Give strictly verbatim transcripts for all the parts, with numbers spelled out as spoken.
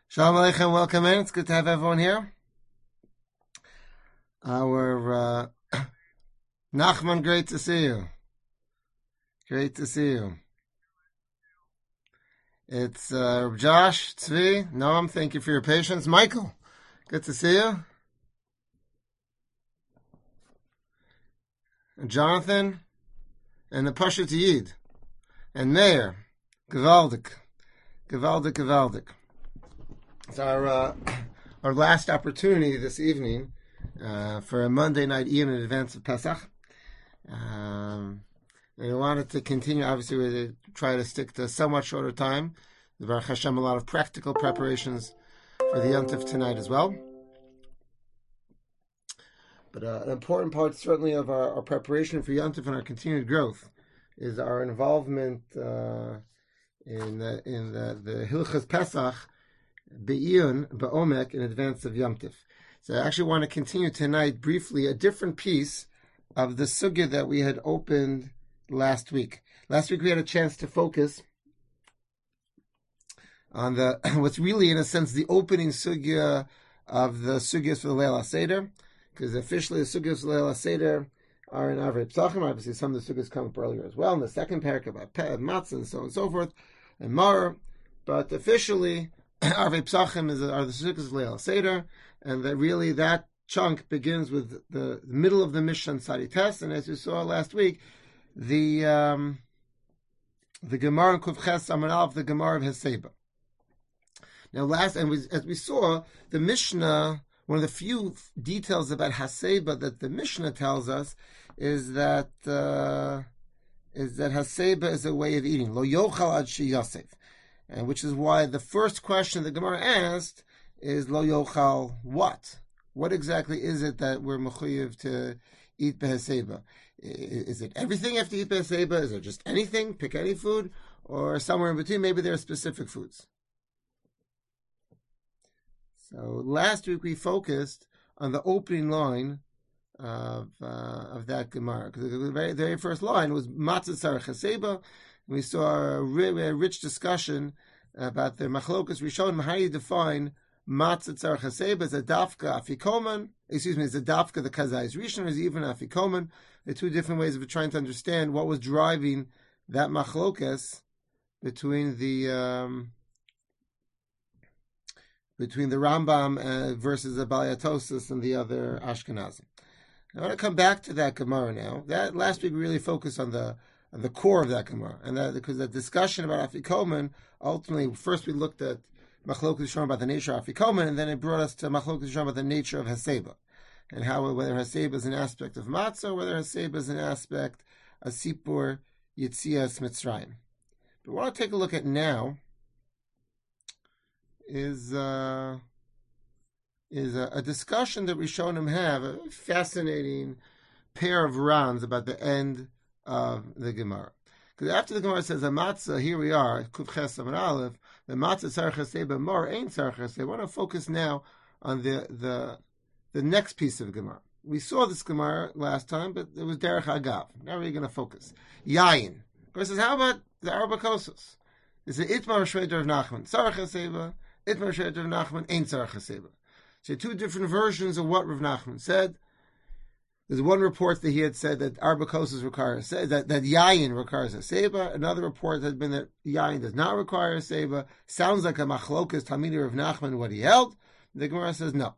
Shalom Aleichem, welcome in. It's good to have everyone here. Our uh, Nachman, great to see you. Great to see you. It's uh, Josh, Tzvi, Noam, thank you for your patience. Michael, good to see you. Jonathan, and the Pasha Yid, and Meir, Gewaldik, Gewaldik, Gewaldik. It's our uh, our last opportunity this evening uh, for a Monday night Iyun in advance of Pesach. Um, and we wanted to continue, obviously, we try to stick to a somewhat shorter time. The Baruch Hashem, a lot of practical preparations for the Yontif tonight as well. But uh, an important part, certainly, of our, our preparation for Yontif and our continued growth is our involvement uh, in the, in the, the Hilchas Pesach, Be'iyun, Ba'omek, in advance of Yom Tif. So I actually want to continue tonight briefly a different piece of the sugya that we had opened last week. Last week we had a chance to focus on the what's really, in a sense, the opening sugya of the sugyas for the Leil HaSeder, because officially the sugyas for the Leil HaSeder are in Avrei Psachim. Obviously some of the sugyas come up earlier as well, in the second parak about matzah and so on and so forth, and Mar, but officially Arvei Psachim is, are the Sukkos Leil Seder, and that really that chunk begins with the, the middle of the Mishnah Sadites, and as you saw last week, the um, the Gemara in Kufches Amanal, the Gemara of Heseba. Now, last and we, as we saw, the Mishnah, one of the few details about Haseba that the Mishnah tells us is that uh, is that Haseba is a way of eating. Lo yochal ad she yosef. And which is why the first question the Gemara asked is Lo Yochal what? What exactly is it that we're mechuyev to eat beheseba? Is it everything you have to eat beheseba? Is it just anything? Pick any food? Or somewhere in between, maybe there are specific foods. So last week we focused on the opening line of uh, of that Gemara. Because the very, the very first line was Matzah Tzarech Haseba. We saw a, a rich discussion about the machlokas Rishon, how you define matzah tzarech haseba as a dafka afikoman, excuse me, as a dafka the kazayis rishon, is even afikoman. The two different ways of trying to understand what was driving that machlokas between the um, between the Rambam uh, versus the Baliatosis and the other Ashkenazim. I want to come back to that Gemara now. That last week we really focused on the the core of that Gemara, and that because the discussion about Afikoman, ultimately, first we looked at Machlokas Rishon about the nature of Afikoman, and then it brought us to Machlokas Rishon about the nature of Haseba, and how whether Haseba is an aspect of Matzah, or whether Haseba is an aspect of Sipur Yitzias Mitzrayim. But what I want to take a look at now is uh, is a, a discussion that Rishonim have, a fascinating pair of rounds about the end of the Gemara. Because after the Gemara says a matzah, here we are, Kuf Ches Amar Aleph, the matzah tzarech haseba more ain't tzarech haseba. I want to focus now on the the the next piece of Gemara. We saw this Gemara last time, but it was derech agav. Now we're going to focus. Yayin. Gemara says, how about the Arba Kosos? It's the Itmar Shveder of Nachman, tzarech haseba. Itmar Shveder of Nachman ain't tzarech haseba. So two different versions of what Rav Nachman said. There's one report that he had said that Arba Kosos requires that that Yayin requires a seba. Another report had been that Yayin does not require a seba. Sounds like a machlokas Talmidei Rav Nachman what he held. The Gemara says no.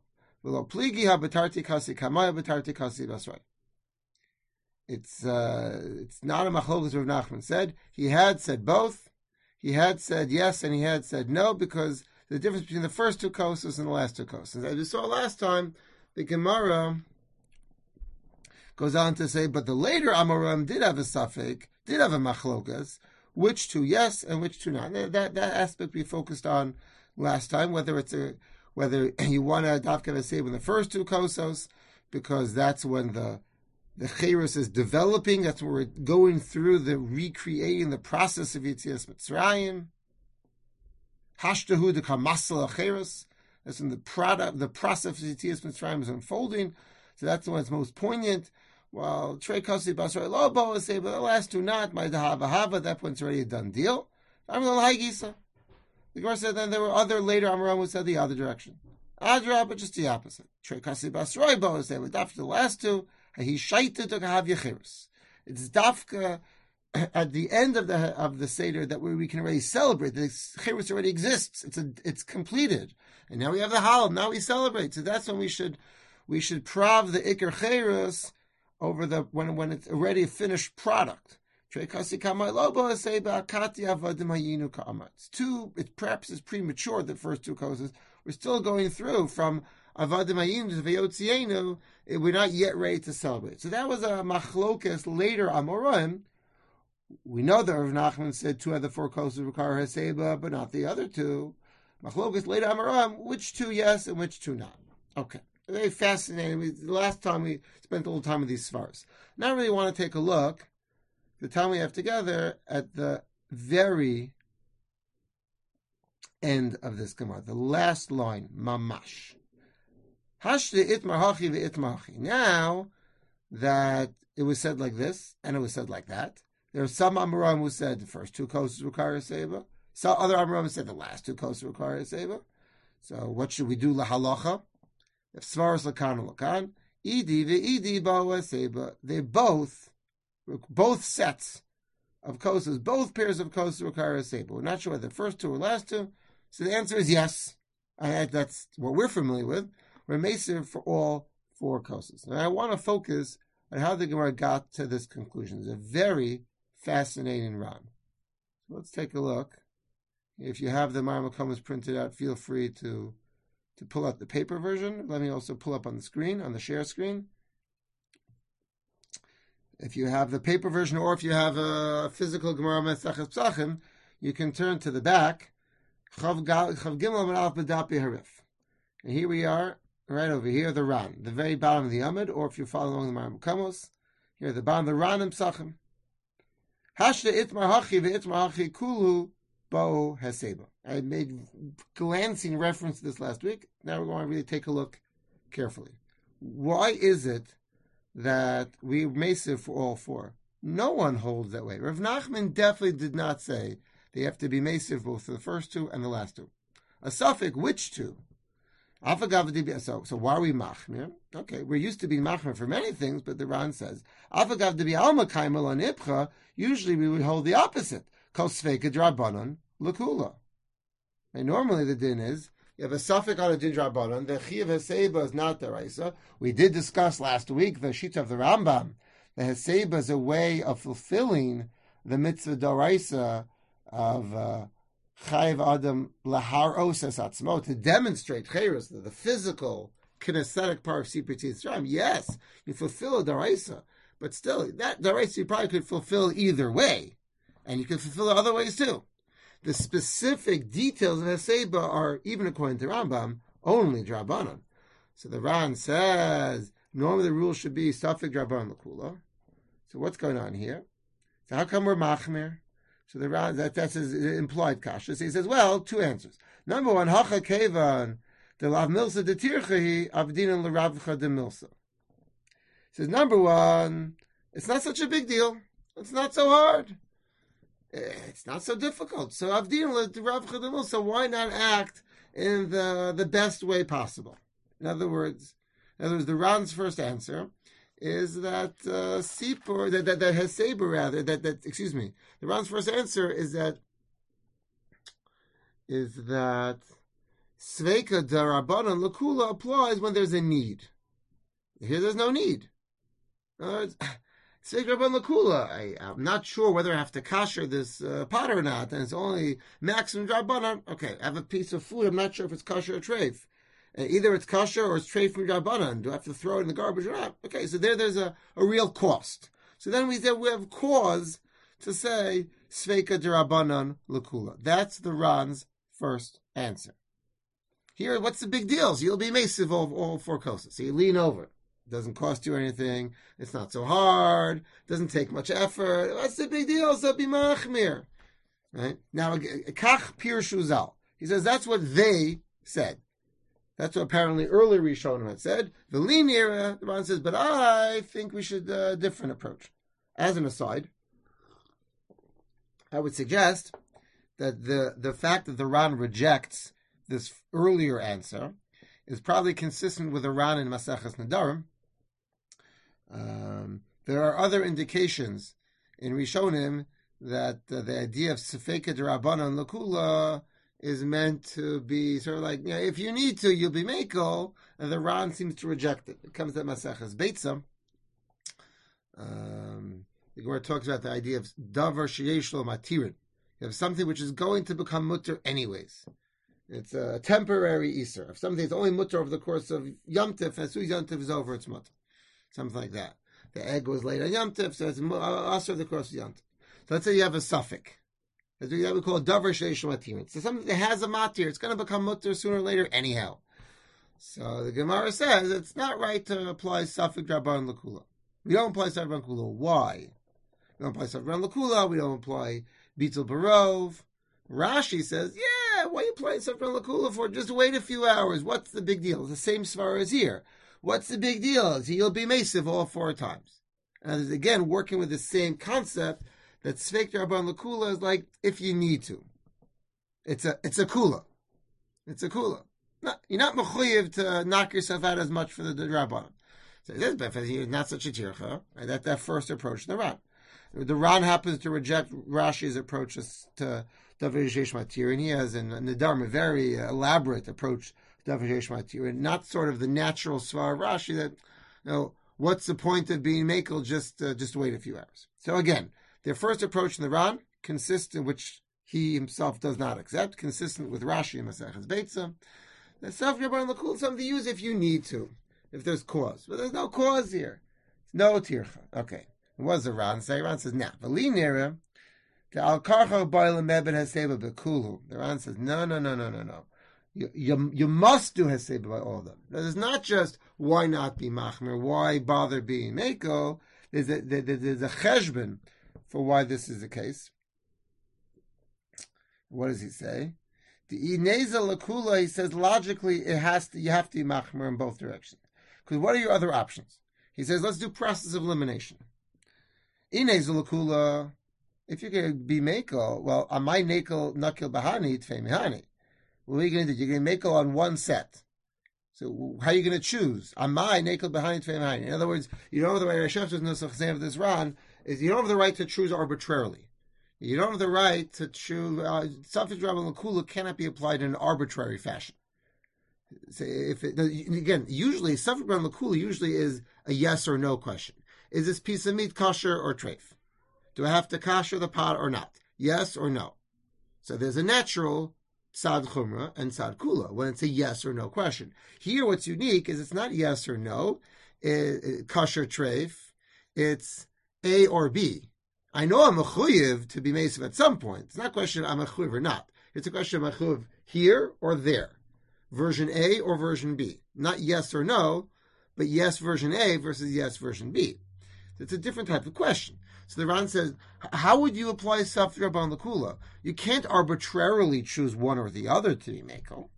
It's uh, it's not a machlokas Rav Nachman said. He had said both. He had said yes and he had said no, because the difference between the first two kosos and the last two kosos. As we saw last time, the Gemara goes on to say, but the later Amoram did have a safek, did have a machlokas, which two yes and which two not. That that aspect we focused on last time, whether it's a whether you want to dafka v'seiv in the first two kosos, because that's when the the chayrus is developing. That's when we're going through the recreating the process of Yitzias Mitzrayim. Hashtahu the kamasel chayrus. That's when the product, the process of Yitzias Mitzrayim is unfolding. So that's the one that's most poignant. Well, Trey Kosi Basra Lobo say, but the last two not. My Dahava Hava, at that point it's already a done deal. I'm the Laigisa. The Gemara said then there were other later Amoraim who said the other direction. Adra, but just the opposite. Trey Kasi Basroibo is there with after the last two. He shaited to have Yechirus. It's dafka at the end of the of the seder that where we can already celebrate. The Chirus already exists. It's a it's completed, and now we have the Halal. Now we celebrate. So that's when we should we should prav the Iker Chirus over the when when it's already a finished product. It's too. It perhaps is premature. The first two causes we're still going through from Avadim Hayinu to Vayotzienu. We're not yet ready to celebrate. So that was a machlokas later Amoraim. We know that Rav Nachman said two of the four coasts require Haseba, but not the other two. Machlokas later Amoraim, which two yes and which two not. Okay. Very fascinating. We, the last time we spent a little time with these svaras. Now I really want to take a look, the time we have together, at the very end of this Gemara, the last line, mamash. Hashde itmar hachi ve'itmar hachi. Now that it was said like this, and it was said like that, there are some Amoraim who said the first two coasts require a Seba. Some other Amoraim said the last two coasts require a Seba. So what should we do lahalacha? If svaras lakan lakan, idi ve'idi ba'u Seba. They both, both sets of coasts, both pairs of coasts require a Seba. We're not sure whether the first two or last two. So the answer is yes. I, that's what we're familiar with. We're Meser for all four coasts. And I want to focus on how the Gemara got to this conclusion. It's a very fascinating Ran. So let's take a look. If you have the Maramakomas printed out, feel free to, to pull out the paper version. Let me also pull up on the screen, on the share screen. If you have the paper version, or if you have a physical Gemara Mesachas Psachim, you can turn to the back. Chav Gimel Alf B'Dapi Harif. And here we are. Right over here, the Ran, the very bottom of the Amud, or if you follow along the Maramakomas, here at the bottom, the Ran and Psachim. Hashda itmar hachi ve'itmar hachi kulu bo haseba. I made glancing reference to this last week. Now we're going to really take a look carefully. Why is it that we meser for all four? No one holds that way. Rav Nachman definitely did not say they have to be meser both for the first two and the last two. A suffix, which two? So, so why are we machmir? Okay, we're used to being machmir for many things, but the Ran says, usually we would hold the opposite. Kol sveika drabanan lakula. And normally the din is, you have a suffix on a din drabanan, the chiyav haseba is not deraisa. We did discuss last week the shita of the Rambam. The haseba is a way of fulfilling the mitzvah deraisa of uh, Chayiv Adam lahar oses atzmo, to demonstrate chayros, the, the physical kinesthetic part of Sipur Tzram. Yes, you fulfill a daraisa, but still that daraisa you probably could fulfill either way, and you could fulfill it other ways too. The specific details of Haseba are, even according to Rambam, only drabanan. So the Ran says normally the rule should be suffix drabanan lakula. So what's going on here? So how come we're machmir? So the that that's his implied kasha. So he says, well, two answers. Number one, hacha kevan the lav milsa de tirchahi avdinan l'ravcha de milsa. He says, number one, it's not such a big deal. It's not so hard. It's not so difficult. So avdinan l'ravcha de milsa. Why not act in the the best way possible? In other words, in other words, the Ran's first answer is that uh, Sipur, that that, that Haseba rather, that, that excuse me, the Ran's first answer is that is that Sveika Darabanan Lakula applies when there's a need. Here there's no need. Uh, Sveika Darabanan Lakula, I, I'm not sure whether I have to kasher this uh, pot or not, and it's only maximum Darabanan. Okay, I have a piece of food, I'm not sure if it's kasher or treif. Uh, either it's kosher or it's treif from Rabbanan. Do I have to throw it in the garbage or not? Okay, so there, there's a, a real cost. So then we say we have cause to say sveika derabbanan lakula. That's the Ran's first answer. Here, what's the big deal? So you'll be mesiv of all four kosas. So you lean over. It doesn't cost you anything. It's not so hard. It doesn't take much effort. What's the big deal? So be machmir. Right? Now, kach pir shuzal. He says that's what they said. That's what apparently earlier Rishonim had said. The linear, the Ran says, but I think we should a uh, different approach. As an aside, I would suggest that the, the fact that the Ran rejects this earlier answer is probably consistent with the Ran in Maseches Nedarim. Um, there are other indications in Rishonim that uh, the idea of Sefeka D'Rabbanan L'Kula is meant to be sort of like, you know, if you need to, you'll be Mekel, and the Ran seems to reject it. It comes to Maseches Beitzah. Um, the Gemara talks about the idea of Davar Sheyesh Lo Matirin. You have something which is going to become mutter anyways. It's a temporary Isser. If something is only mutter over the course of Yom Tif, as soon as Yom Tif is over, it's mutter. Something like that. The egg was laid on Yom Tif, so it's also over the course of Yom Tif. So let's say you have a suffix. That's what we call Davar Sheish Matir. So something that has a matir, it's going to become mutter sooner or later anyhow. So the Gemara says it's not right to apply suffix Rabban L'Kula. We don't apply suffix Rabban L'Kula. Why? We don't apply suffix Rabban L'Kula. We don't apply Bitul Barov. Rashi says, yeah, why are you applying suffix Rabban L'Kula for? Just wait a few hours. What's the big deal? It's the same svar as here. What's the big deal? He'll be Mesiv all four times. And again, working with the same concept that Sfeik Rabban L'Kula is like, if you need to. It's a it's a kula. It's a kula. Not, you're not mechuyev to knock yourself out as much for the, the Rabbanim. So this benefit is not such a tircha. Right? That that first approach to the Ran. The Ran happens to reject Rashi's approach to Davar Sheish Matir, and he has in Nedarim a very elaborate approach to Davar Sheish Matir, and not sort of the natural svar of Rashi that, you know, what's the point of being makel? Just uh, just wait a few hours. So again, their first approach in the Ran, consistent, which he himself does not accept, consistent with Rashi and Maseches Beitzah. The Saf Rabban L'Kula is something to use if you need to, if there's cause. But there's no cause here. No tircha. Okay. What does the Ran say? Ran says, nah. V'li nira, the al karcha b'olam meben haseba b'kulu. The Ran says, no, no, no, no, no, no. You, you, you must do haseba by all of them. Now, there's not just why not be machmer, why bother being meko. There's a, there's a cheshbon for why this is the case. What does he say? The ineza lakula, he says logically it has to, you have to be machmer in both directions. Because what are your other options? He says let's do process of elimination. Ineza lakula, if you're going to be mekel, well, amai nekel nakil bahani tfei mehani. What are you going to do? You're going to mekel on one set. So how are you going to choose? Amai nekel bahani tfei mehani. In other words, you don't have the right. Rashi Nusach of this Ran is you don't have the right to choose arbitrarily. You don't have the right to choose. Suffix Rabban L'Kula cannot be applied in an arbitrary fashion. So if it, again, usually Suffix Rabban L'Kula usually is a yes or no question. Is this piece of meat kosher or treif? Do I have to kosher the pot or not? Yes or no? So there's a natural tzad chumra and tzad kula when it's a yes or no question. Here, what's unique is it's not yes or no, it, it, kosher treif. It's A or B. I know I'm a chuyiv to be meisiv at some point. It's not a question of I'm a chuyiv or not. It's a question of I'm a chuyiv here or there. Version A or version B. Not yes or no, but yes version A versus yes version B. It's a different type of question. So the Ran says, how would you apply Saf Rabban L'Kula? You can't arbitrarily choose one or the other to be mekel.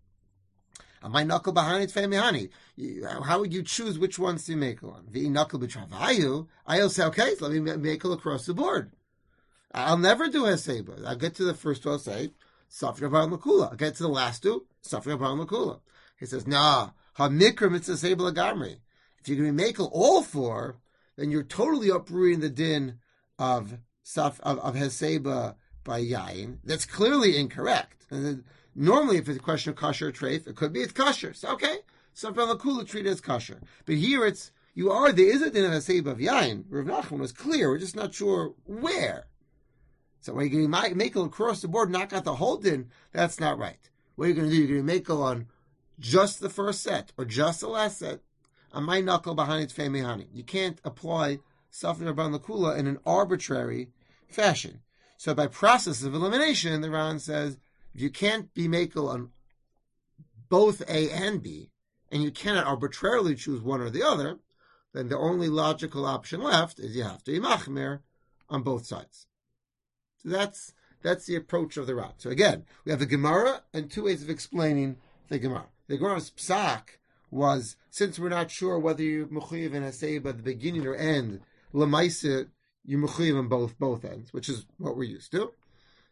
My knuckle behind it, famihani. How would you choose which ones to make on? The knuckle b'travayu. I'll say, okay, so let me make it across the board. I'll never do heseba. I'll get to the first two. I'll say Saf Rabban L'Kula. I'll get to the last two. Saf Rabban L'Kula. He says, nah. Hamikra mitzvah seba lagamri. If you're going to make all four, then you're totally uprooting the din of Saf of, of heseba by yain. That's clearly incorrect. And then, normally, if it's a question of kosher or treif, it could be it's kosher. So, okay, Saf Rabban L'Kula treated as kosher. But here it's, you are, there is a din of haseba of yain. Rav Nachman was clear. We're just not sure where. So when you're going to make it across the board, knock out the whole din, that's not right. What you're going to do, you're going to make it on just the first set or just the last set. On my knuckle behind its family honey. You can't apply Saf Rabban L'Kula in an arbitrary fashion. So by process of elimination, the Ran says, if you can't be mekel on both A and B, and you cannot arbitrarily choose one or the other, then the only logical option left is you have to be machmer on both sides. So that's that's the approach of the Ran. So again, we have the Gemara and two ways of explaining the Gemara. The Gemara's psak was, since we're not sure whether you're mechuyev in haseba at the beginning or end, lemaisa you're mechuyev on both both ends, which is what we're used to.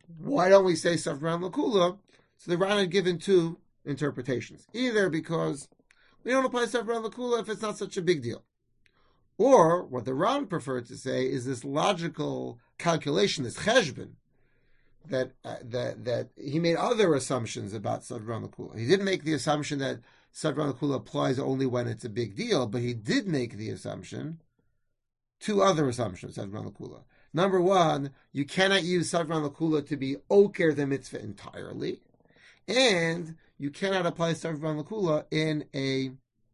Why don't we say Savran Lakula? So the Ran had given two interpretations. Either because we don't apply Savran Lakula if it's not such a big deal. Or, what the Ran preferred to say is this logical calculation, this cheshbon, that uh, that that he made other assumptions about Savran Lakula. He didn't make the assumption that Savran Lakula applies only when it's a big deal, but he did make the assumption, two other assumptions, Savran Lakula. Number one, you cannot use Savran Lakula to be oker the mitzvah entirely, and you cannot apply Savran Lakula in a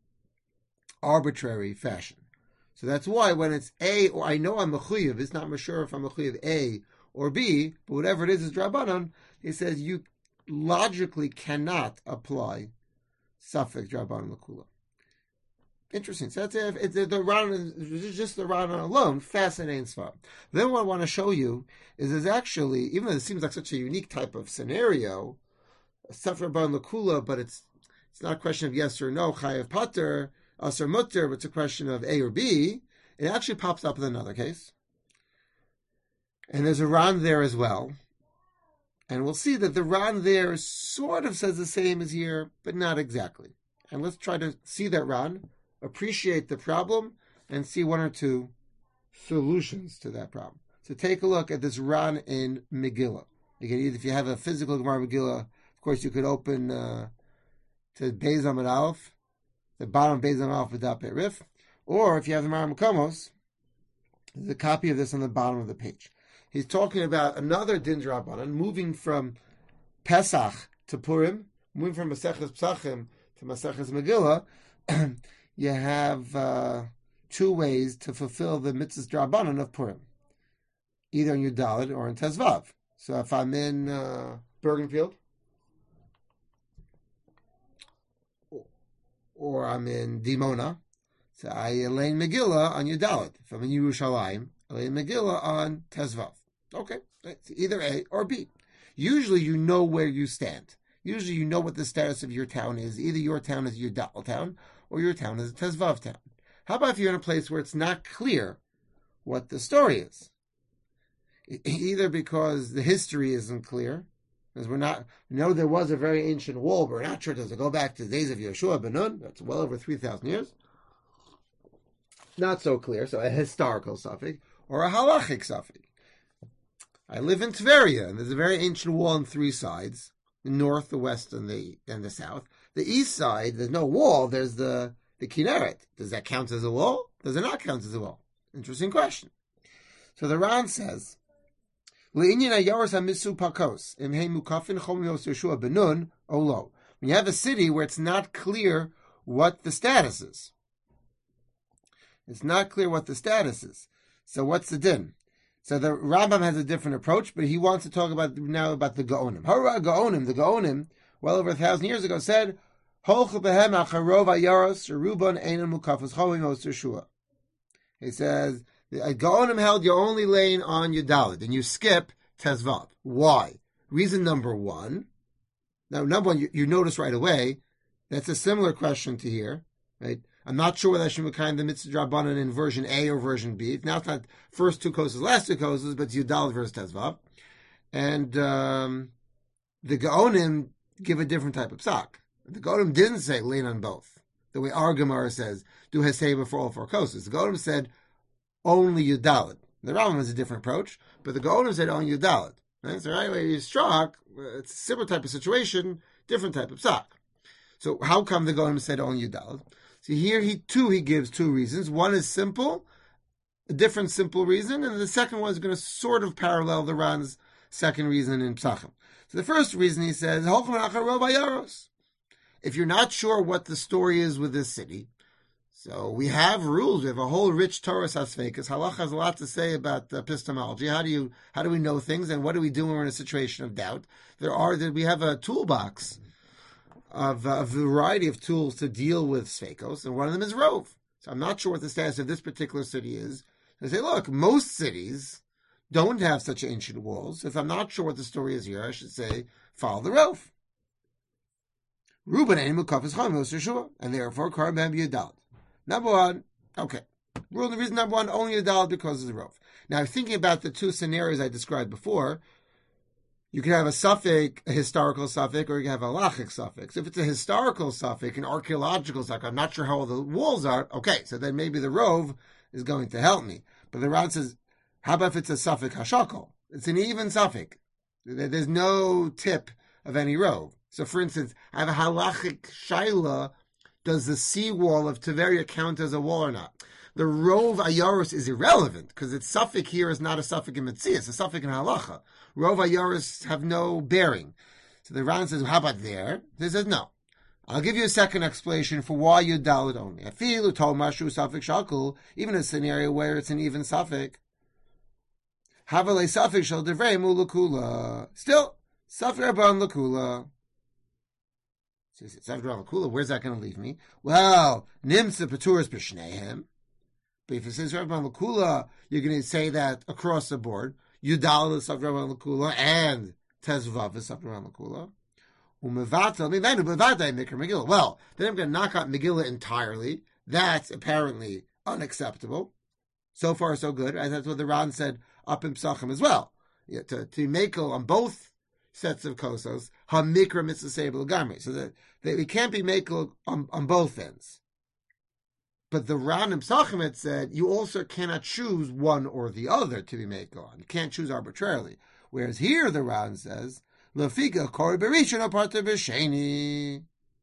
arbitrary fashion. So that's why when it's A, or I know I'm mechuyev, it's not sure if I'm mechuyev A or B, but whatever it is is Drabanan, it says you logically cannot apply Safek Drabanan Lakula. Interesting. So that's it. It's the Ran, just the Ran alone, fascinating stuff. Then what I want to show you is there's actually, even though it seems like such a unique type of scenario, Safek Drabanan Lakula, but it's it's not a question of yes or no, Chayev Pater, Asar Mutter, but it's a question of A or B. It actually pops up in another case. And there's a Ran there as well. And we'll see that the Ran there sort of says the same as here, but not exactly. And let's try to see that Ran, appreciate the problem, and see one or two solutions to that problem. So take a look at this Ran in Megillah. You can either, if you have a physical Gemara Megillah, of course you could open uh, to Beis Amud Aleph, the bottom of Beis Amud Aleph with Daf Rif, or if you have the Mar Makomos, there's a copy of this on the bottom of the page. He's talking about another Din Drabanan, moving from Pesach to Purim, moving from Maseches Pesachim to Maseches Megillah. You have uh, two ways to fulfill the Mitzvahs Drabanan of Purim, either in Yudalid or in Tezvav. So if I'm in uh, Bergenfield, or I'm in Dimona, so I Elaine Megillah on Yudalit. If I'm in Yerushalayim, Elaine Megillah on Tezvav. Okay, it's either A or B. Usually you know where you stand. Usually you know what the status of your town is. Either your town is a Yudal town, or your town is a Tezvav town. How about if you're in a place where it's not clear what the story is? Either because the history isn't clear, because we're not, we know there was a very ancient wall, but we're not sure, does it go back to the days of Yeshua ben Nun? That's well over three thousand years. Not so clear, so a historical suffix, or a halachic suffix. I live in Tveria, and there's a very ancient wall on three sides, the north, the west, and the and the south. The east side, there's no wall, there's the, the Kinneret. Does that count as a wall? Does it not count as a wall? Interesting question. So the Ran says, when you have a city where it's not clear what the status is. It's not clear what the status is. So what's the din? So the Rambam has a different approach, but he wants to talk about now about the Gaonim. Hara Gaonim, the Gaonim, well over a thousand years ago, said, he says, a Gaonim held you're only laying on your Dalit, and you skip Tezvav. Why? Reason number one. Now, number one, you, you notice right away, that's a similar question to here, right? I'm not sure whether I should be kind of the Mitzvah Drabanan in version A or version B. Now it's not first two koses, last two koses, but it's Yudal versus Tezvav. And um, the Gaonim give a different type of psak. The Gaonim didn't say lean on both. The way our Gemara says, do Heseba for all four koses. The Gaonim said only Yudalit. The Rambam has a different approach, but the Gaonim said only Yudalit. Right? So right away you struck, it's a similar type of situation, different type of psak. So how come the Gaonim said only Yudalit? So here he too he gives two reasons. One is simple, a different simple reason, and the second one is going to sort of parallel the Ran's second reason in Psachim. So the first reason he says, if you're not sure what the story is with this city, so we have rules. We have a whole rich Torah Hasfeikas. Halach has a lot to say about epistemology. How do you how do we know things, and what do we do when we're in a situation of doubt? There are that we have a toolbox of a variety of tools to deal with Sveikos, and one of them is Rove. So I'm not sure what the status of this particular city is. I say, look, most cities don't have such ancient walls. So if I'm not sure what the story is here, I should say, follow the Rove. Reuben and Mukaf is Yeshua, and therefore Karban be a Dalit. Number one, okay. Rule the reason number one, only a Dalit because of the Rove. Now, thinking about the two scenarios I described before, you can have a suffix, a historical suffix, or you can have a halachic suffix. If it's a historical suffix, an archaeological suffix, I'm not sure how all the walls are, okay, so then maybe the rove is going to help me. But the Ran says, how about if it's a suffix hashakol? It's an even suffix. There's no tip of any rove. So for instance, I have a halachic shaila, does the seawall of Tiberia count as a wall or not? The rove ayorus is irrelevant, because its suffix here is not a suffix in Metzias, it's a suffix in halacha. Rove ayorus have no bearing. So the Ran says, well, how about there? He says, no. I'll give you a second explanation for why you dalit only. I feel told mashu suffix shakul, even in a scenario where it's an even suffix. Havale suffix shall devrei mu lakula. Still, suffix rabban lakula. Suffix rabban lakula, where's that going to leave me? Well, nimsa paturas b'shnehem. But if it says rabban lakula, you're going to say that across the board. You dalit suffix rabban lakula and tezvav is suffix rabban lakula. Well, then I'm going to knock out Megillah entirely. That's apparently unacceptable. So far, so good. And that's what the Ran said up in Psachim as well. Yeah, to, to make on both sets of kosos, ha-mikra mitzvah gamri. So that, that we can't be makel on, on both ends. But the Ran in Psachim had said, you also cannot choose one or the other to be makel on. You can't choose arbitrarily. Whereas here the Ran says, Lafika kori berishon aparta b'sheni.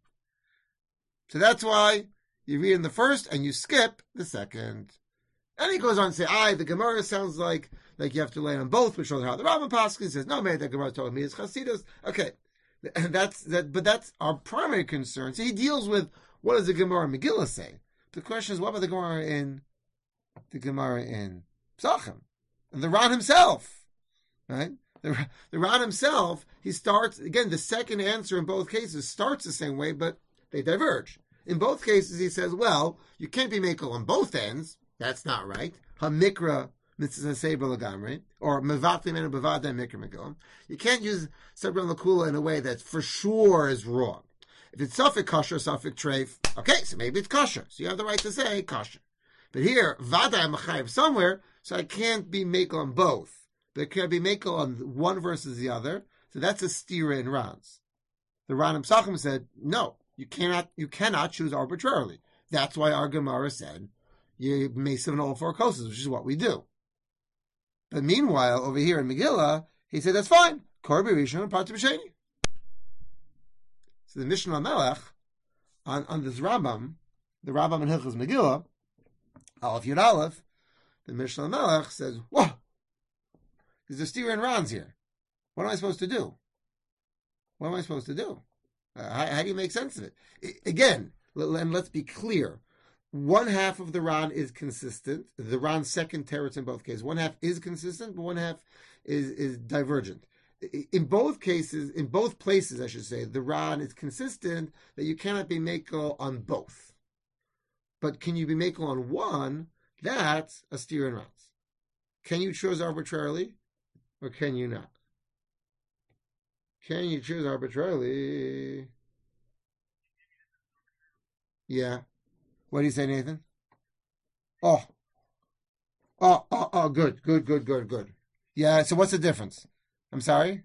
So that's why you read in the first and you skip the second. And he goes on to say, "I the Gemara sounds like like you have to lay on both," which shows how the Rambam Paskin says, "No, man, the Gemara told me it's Chasidus." Okay, and that's that. But that's our primary concern. So he deals with what does the Gemara in Megillah say. The question is, what about the Gemara in the Gemara in Psachim and the Ran himself, right? The, the Ran himself, he starts, again, the second answer in both cases starts the same way, but they diverge. In both cases, he says, well, you can't be makel on both ends. That's not right. Ha-mikra mitzvah seber lagamri, or mevatim and bevadai mikra megillah. You can't use seber lakula in a way that for sure is wrong. If it's suffix kosher, suffix treif, okay, so maybe it's kosher. So you have the right to say kosher. But here, vadai machayev somewhere, so I can't be makel on both. There can be makel on one versus the other, so that's a stira in Rans. The Ran in Psachim said, no, you cannot, you cannot choose arbitrarily. That's why our Gemara said, you may seven all four kosas, which is what we do. But meanwhile, over here in Megillah, he said, that's fine. Korbi Rishon and Parti B'Sheni. So the Mishnah Melech, on, on this Rambam, the Rambam in Hilchos Megillah, Aleph Yud Aleph, the Mishnah Melech says, whoa, there's a steer and Rans here. What am I supposed to do? What am I supposed to do? Uh, how, how do you make sense of it? I, again, and let's be clear. One half of the Ran is consistent. The Ran's second teretz in both cases. One half is consistent, but one half is, is divergent. In both cases, in both places, I should say, the Ran is consistent that you cannot be makel on both. But can you be makel on one? That's a steer and Rans. Can you choose arbitrarily? Or can you not? Can you choose arbitrarily? Yeah. What do you say, Nathan? Oh. Oh, oh, oh, good, good, good, good, good. Yeah, so what's the difference? I'm sorry?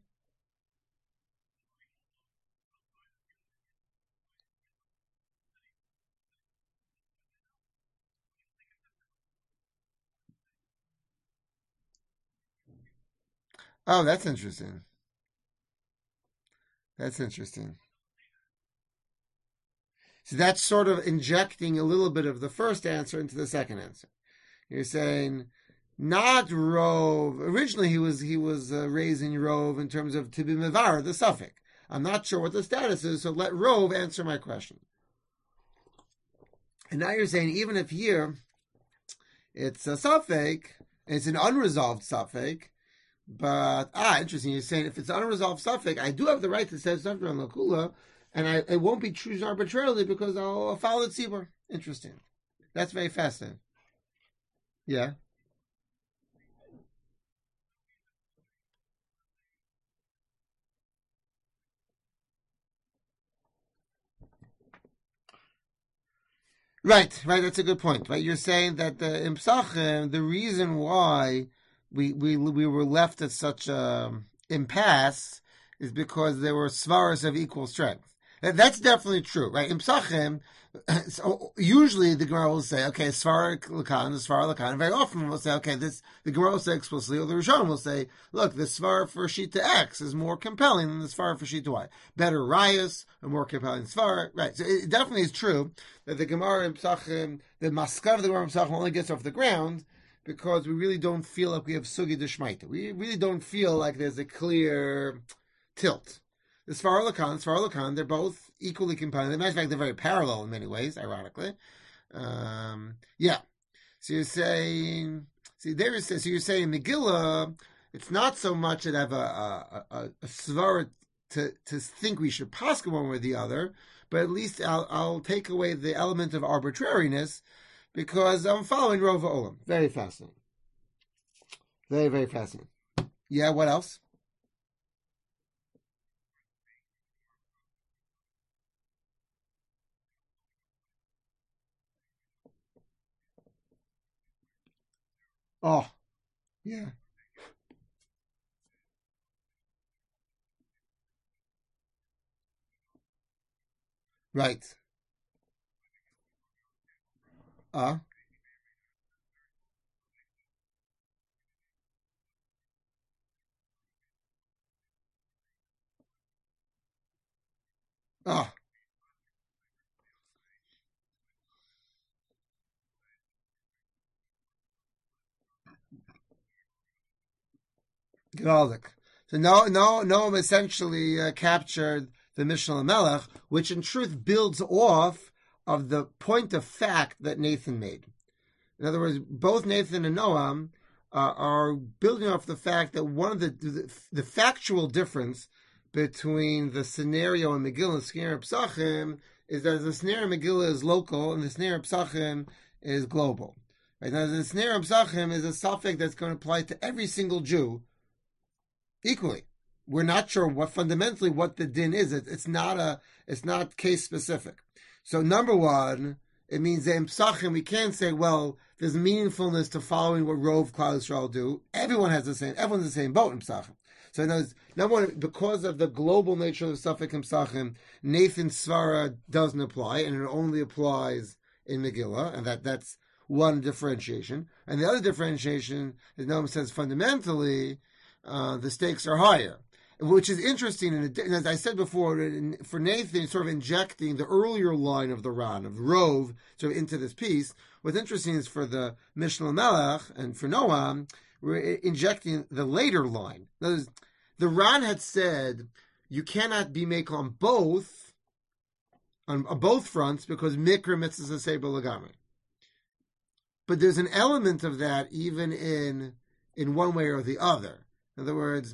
Oh, that's interesting. That's interesting. So that's sort of injecting a little bit of the first answer into the second answer. You're saying not rove. Originally, he was he was uh, raising rove in terms of to be mevar, the suffix. I'm not sure what the status is, so let rove answer my question. And now you're saying even if here it's a suffix, it's an unresolved suffix. But, ah, interesting. You're saying if it's an unresolved suffix, I do have the right to say something on Lakula, and I it won't be chosen arbitrarily because I'll, I'll follow the tzibur. Interesting. That's very fascinating. Yeah. Right, right. That's a good point. Right, you're saying that the in Psachim, the reason why we we we were left at such a impasse is because there were svaras of equal strength. That's definitely true, right? In Psachim, so usually the Gemara will say, okay, Svar Lakan, the Svar Lakan. Very often we'll say, okay, this, the Gemara will say explicitly, or the Rishon will say, look, the Svar for Shita X is more compelling than the Svar for Shita Y. Better Rayas, a more compelling Svar. Right. So it definitely is true that the Gemara in Psachim, the Maskav of the Gemara in Psachim only gets off the ground because we really don't feel like we have Sugi Deshmaita. We really don't feel like there's a clear tilt. The Svar Lakan, Svar Lakan, they're both equally compelling. As a matter of fact, they're very parallel in many ways, ironically. Um, yeah. So you're saying, see, there is, so you're saying Megillah, it's not so much that I have a, a, a, a Svar to, to think we should paskin one way or the other, but at least I'll, I'll take away the element of arbitrariness because I'm following Rova Olam. Very fascinating. Very, very fascinating. Yeah, what else? Oh, yeah. Right. Uh, oh, Gewaldic. So no, no, Noam essentially uh, captured the Mishnah Melech, which in truth builds off of the point of fact that Nathan made. In other words, both Nathan and Noam uh, are building off the fact that one of the, the the factual difference between the scenario in Megillah and Scenario Psachim is that the scenario in Megillah is local and the scenario Psachim is global. Right? Now, the scenario Psachim is a suffix that's going to apply to every single Jew equally. We're not sure what fundamentally what the din is. It, it's not a it's not case specific. So number one, it means that in Psachim we can't say, well, there's meaningfulness to following what Rov Klal Yisrael do. Everyone has the same. Everyone's the same boat in Psachim. So knows, number one, because of the global nature of the suffix in Psachim, Nathan Svara doesn't apply, and it only applies in Megillah, and that that's one differentiation. And the other differentiation, as Noam says, fundamentally, uh, the stakes are higher. Which is interesting, and as I said before, for Nathan, sort of injecting the earlier line of the Ran, of Rov, sort of into this piece. What's interesting is for the Mishnah Melech and for Noam, we're injecting the later line. In other words, the Ran had said you cannot be make on both, on, on both fronts, because Mikra Mitzvah Seber Lagami. But there's an element of that even in in one way or the other. In other words,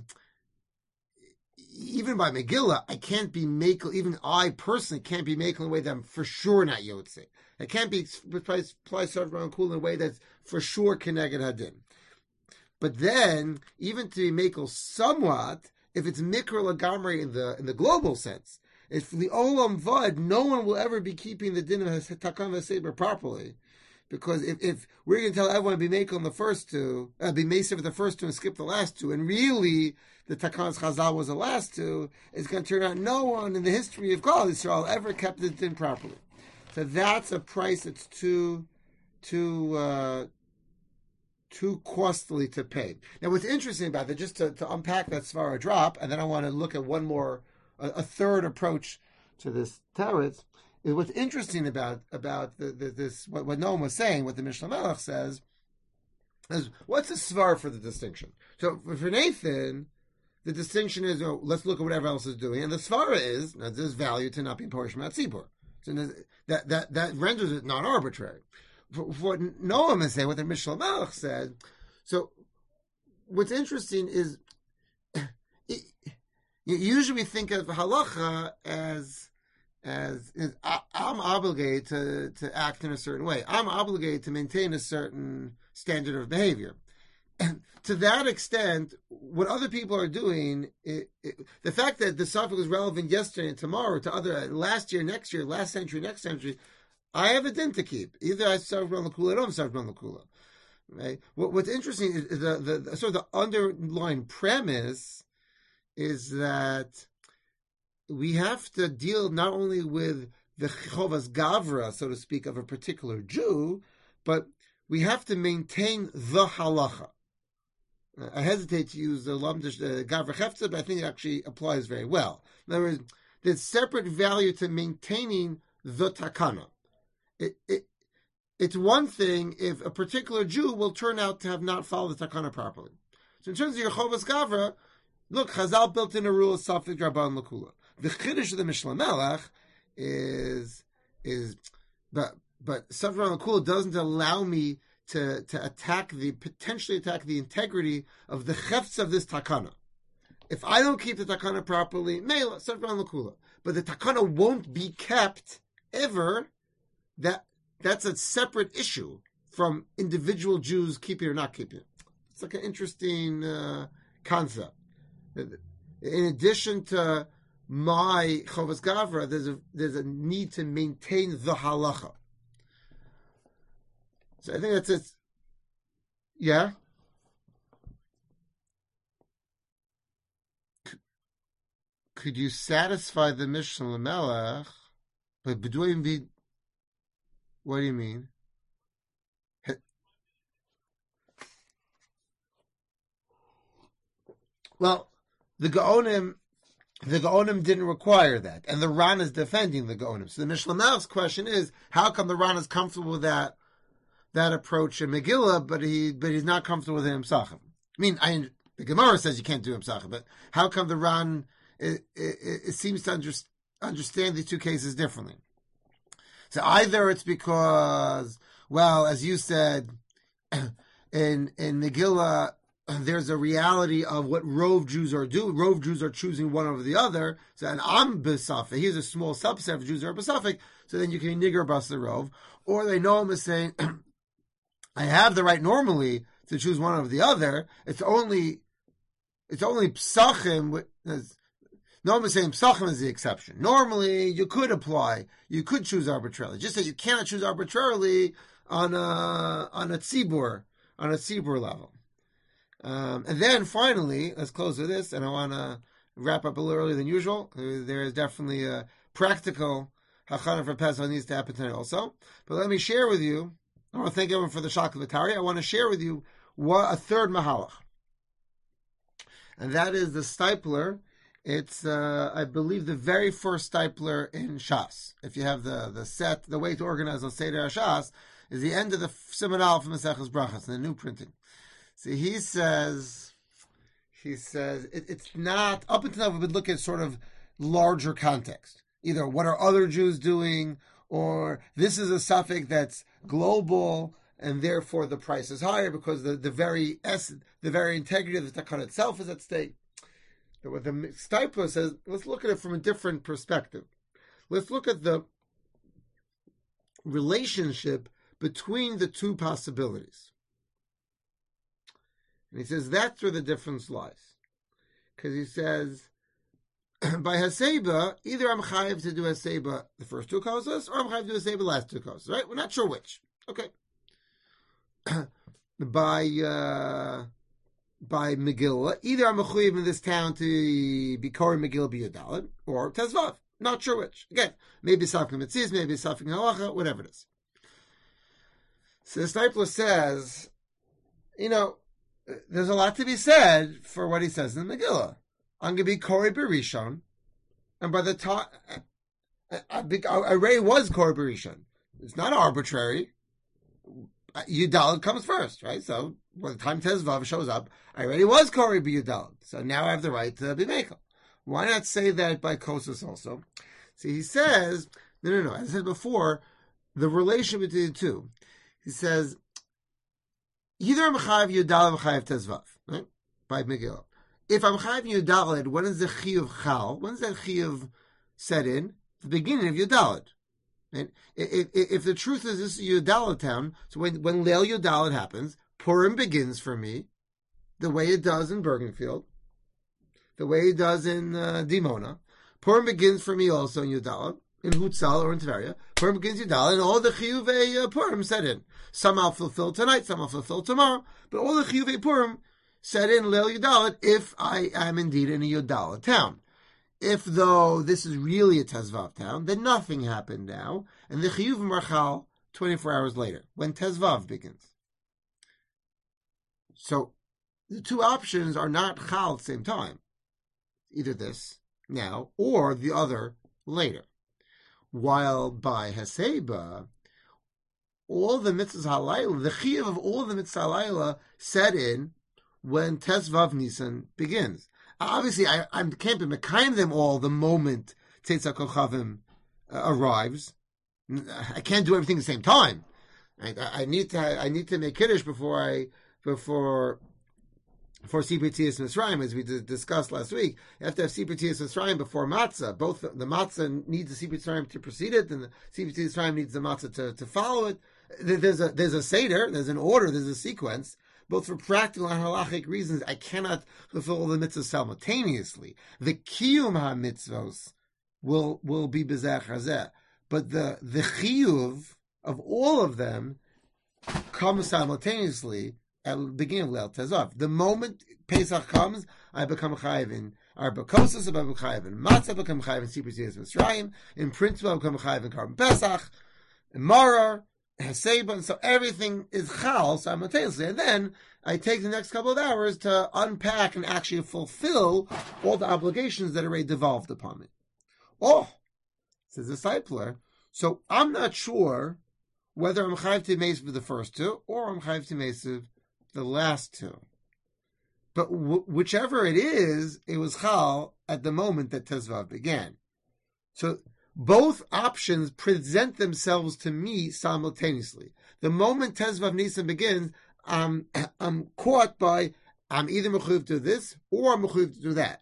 even by Megillah, I can't be making, even I personally can't be making a way that I'm for sure not Yotze. I can't be apply Sarv Kul in a way that's for sure Keneged Hadin. But then, even to be makel somewhat, if it's Mikra Lagamri in the in the global sense, if the Olam Vad, no one will ever be keeping the din of Takam V'Seber properly. Because if, if we're going to tell everyone to be makel on the first two, uh, be maser for the first two and skip the last two, and really the Takan's Chazal was the last two, it's going to turn out no one in the history of Klal Yisrael ever kept the din properly. So that's a price that's too, too, uh, too costly to pay. Now, what's interesting about that, just to, to unpack that Svara drop, and then I want to look at one more, a, a third approach to this teretz, is what's interesting about about the, the, this what, what Noam was saying, what the Mishnah Melech says, is what's the Svar for the distinction? So for Nathan, the distinction is, oh, let's look at whatever else is doing, and the Svara is, now there's value to not being Porish Matzibur. So that, that, that renders it non-arbitrary. For, for what Noam is saying, what the Mishnah Melech said, so what's interesting is, it, usually we think of halacha as as is, I, I'm obligated to, to act in a certain way. I'm obligated to maintain a certain standard of behavior. And to that extent, what other people are doing, it, it, the fact that the suffix is relevant yesterday and tomorrow to other, last year, next year, last century, next century, I have a din to keep. Either I serve Ron Lakula or I don't serve Ron Lakula. Right? What, what's interesting is the, the, the sort of the underlying premise is that we have to deal not only with the chovas gavra, so to speak, of a particular Jew, but we have to maintain the halacha. I hesitate to use the lamdish uh, gavra chefza, but I think it actually applies very well. In other words, there's separate value to maintaining the takana. It, it, it's one thing if a particular Jew will turn out to have not followed the takana properly. So in terms of your chovas gavra, look, Chazal built in a rule of Safik Rabban Lakula. The Chiddush of the Mishnah Melech is, is, but, but Safik Rabban Lakula doesn't allow me to, to attack the, potentially attack the integrity of the chefts of this takana. If I don't keep the takana properly, Mela, Safik Rabban Lakula. But the takana won't be kept ever. That, that's a separate issue from individual Jews keeping or not keeping it. It's like an interesting uh, concept. In addition to my chovas gavra, there's a there's a need to maintain the halacha. So I think that's it. Yeah. C- could you satisfy the Mishnah Lamelech? But bedoim be. What do you mean? Well, the Gaonim, the Gaonim didn't require that, and the Ran is defending the Gaonim. So the Mishnah Melech's question is, how come the Ran is comfortable with that that approach in Megillah, but he but he's not comfortable with it in Pesachim? I mean, I, the Gemara says you can't do it in Pesachim, but how come the Ran it, it, it seems to under, understand these two cases differently? So either it's because, well, as you said, in in Megillah, there's a reality of what Rove Jews are doing. Rove Jews are choosing one over the other. So, and I'm B'Safik. Here's a small subset of Jews that are B'Safik. So then you can nigger bust the Rove. Or they know him as saying, I have the right normally to choose one over the other. It's only, it's only Psachim. No one is saying Psachim is the exception. Normally, you could apply, you could choose arbitrarily. Just that you cannot choose arbitrarily on a, on a tzibur, on a tzibur level. Um, and then finally, let's close with this, and I want to wrap up a little earlier than usual. There is definitely a practical hachana for Pesach needs to happen tonight also. But let me share with you, I want to thank everyone for the Shak V'Tari. I want to share with you what, a third mahalach. And that is the stipler. It's, uh, I believe, the very first stipler in Shas. If you have the, the set, the way to organize the Seder Shas is the end of the Siman Aleph from Maseches Brachos, the new printing. See, he says, he says, it, it's not, up until now we've been looking at sort of larger context. Either what are other Jews doing, or this is a suffix that's global, and therefore the price is higher because the, the very essence, the very integrity of the Takana itself is at stake. But what the Stipler says, let's look at it from a different perspective. Let's look at the relationship between the two possibilities. And he says that's where the difference lies. Because he says, by Haseba, either I'm chayiv to do Haseba the first two kosas, or I'm chayiv to do Haseba the last two kosas, right? We're not sure which. Okay. by uh, by Megillah, either I'm chayiv in this town to be Kori Megillah B'Yadalad, or Tezvav. Not sure which. Again, maybe Safik Mitzis, maybe Safik Halacha, whatever it is. So the Stipler says, you know, there's a lot to be said for what he says in the Megillah. I'm going to be Kori Berishon, and by the time I, I, I already was Kori Berishon. It's not arbitrary. Yudalad comes first, right? So by the time Tezvav shows up, I already was Kori B'Yudalad. So now I have the right to be Mekel. Why not say that by Kosos also? See, he says, no, no, no. As I said before, the relation between the two. He says, either I'm Chayav Yudalad or Chayav Tezvav, right? By Megillah. If I'm Chayav Yudalad, when is the Chiyuv Chal? When is that Chiyuv set in? The beginning of Yudalad. Right? If, if, if the truth is this is Yudalad town, so when, when Leil Yudalad happens, Purim begins for me, the way it does in Bergenfield, the way it does in uh, Dimona. Purim begins for me also in Yudalad, in Hutzal or in Tveria. Purim begins Yudalad, and all the Chiyuvei uh, Purim set in. Some I'll fulfill tonight, some I'll fulfill tomorrow, but all the Chiyuvei Purim set in Leil Yudalit if I am indeed in a Yudalit town. If, though, this is really a Tezvav town, then nothing happened now, and the Chiyuvim are Chal twenty-four hours later, when Tezvav begins. So, the two options are not Chal at the same time. Either this, now, or the other, later. While by Haseba, all the mitzvahs halayla, the chiyuv of all the mitzvahs halayla set in when Tezvav Nisan begins. Obviously, I, I can't be mekayim them all the moment Tzeitzah Kochavim uh, arrives. I can't do everything at the same time. I, I need to I need to make kiddush before I before for Sipur Tiyas Mitzrayim, as we discussed last week. You have to have Sipur Tiyas Mitzrayim before matzah. Both the, the matzah needs the Sipur Mitzrayim to precede it, and the Sipur Tiyas Mitzrayim needs the matzah to, to follow it. There's a there's a seder, there's an order, there's a sequence. Both for practical and halachic reasons, I cannot fulfill all the mitzvahs simultaneously. The kiyum ha-mitzvos will will be bezeh hazeh, but the the chiyuv of all of them comes simultaneously at the beginning of Leil Tezvav. The moment Pesach comes, I become chayiv in Arba Kosos, I become chayiv in Matzah, I become chayiv in Sipur Tiyas Mitzrayim. In principle, I become chayiv in Karban Pesach, in Marar, Haseba, and so everything is chal simultaneously. And then I take the next couple of hours to unpack and actually fulfill all the obligations that are already devolved upon me. Oh, says the discipler, so I'm not sure whether I'm chayiv to mesiv for the first two or I'm chayiv to mesiv the last two. But w- whichever it is, it was chal at the moment that Tezvav began. So both options present themselves to me simultaneously. The moment Tezvav Nisan begins, um, I'm caught by, I'm either mechuyev to do this or I'm mechuyev to do that.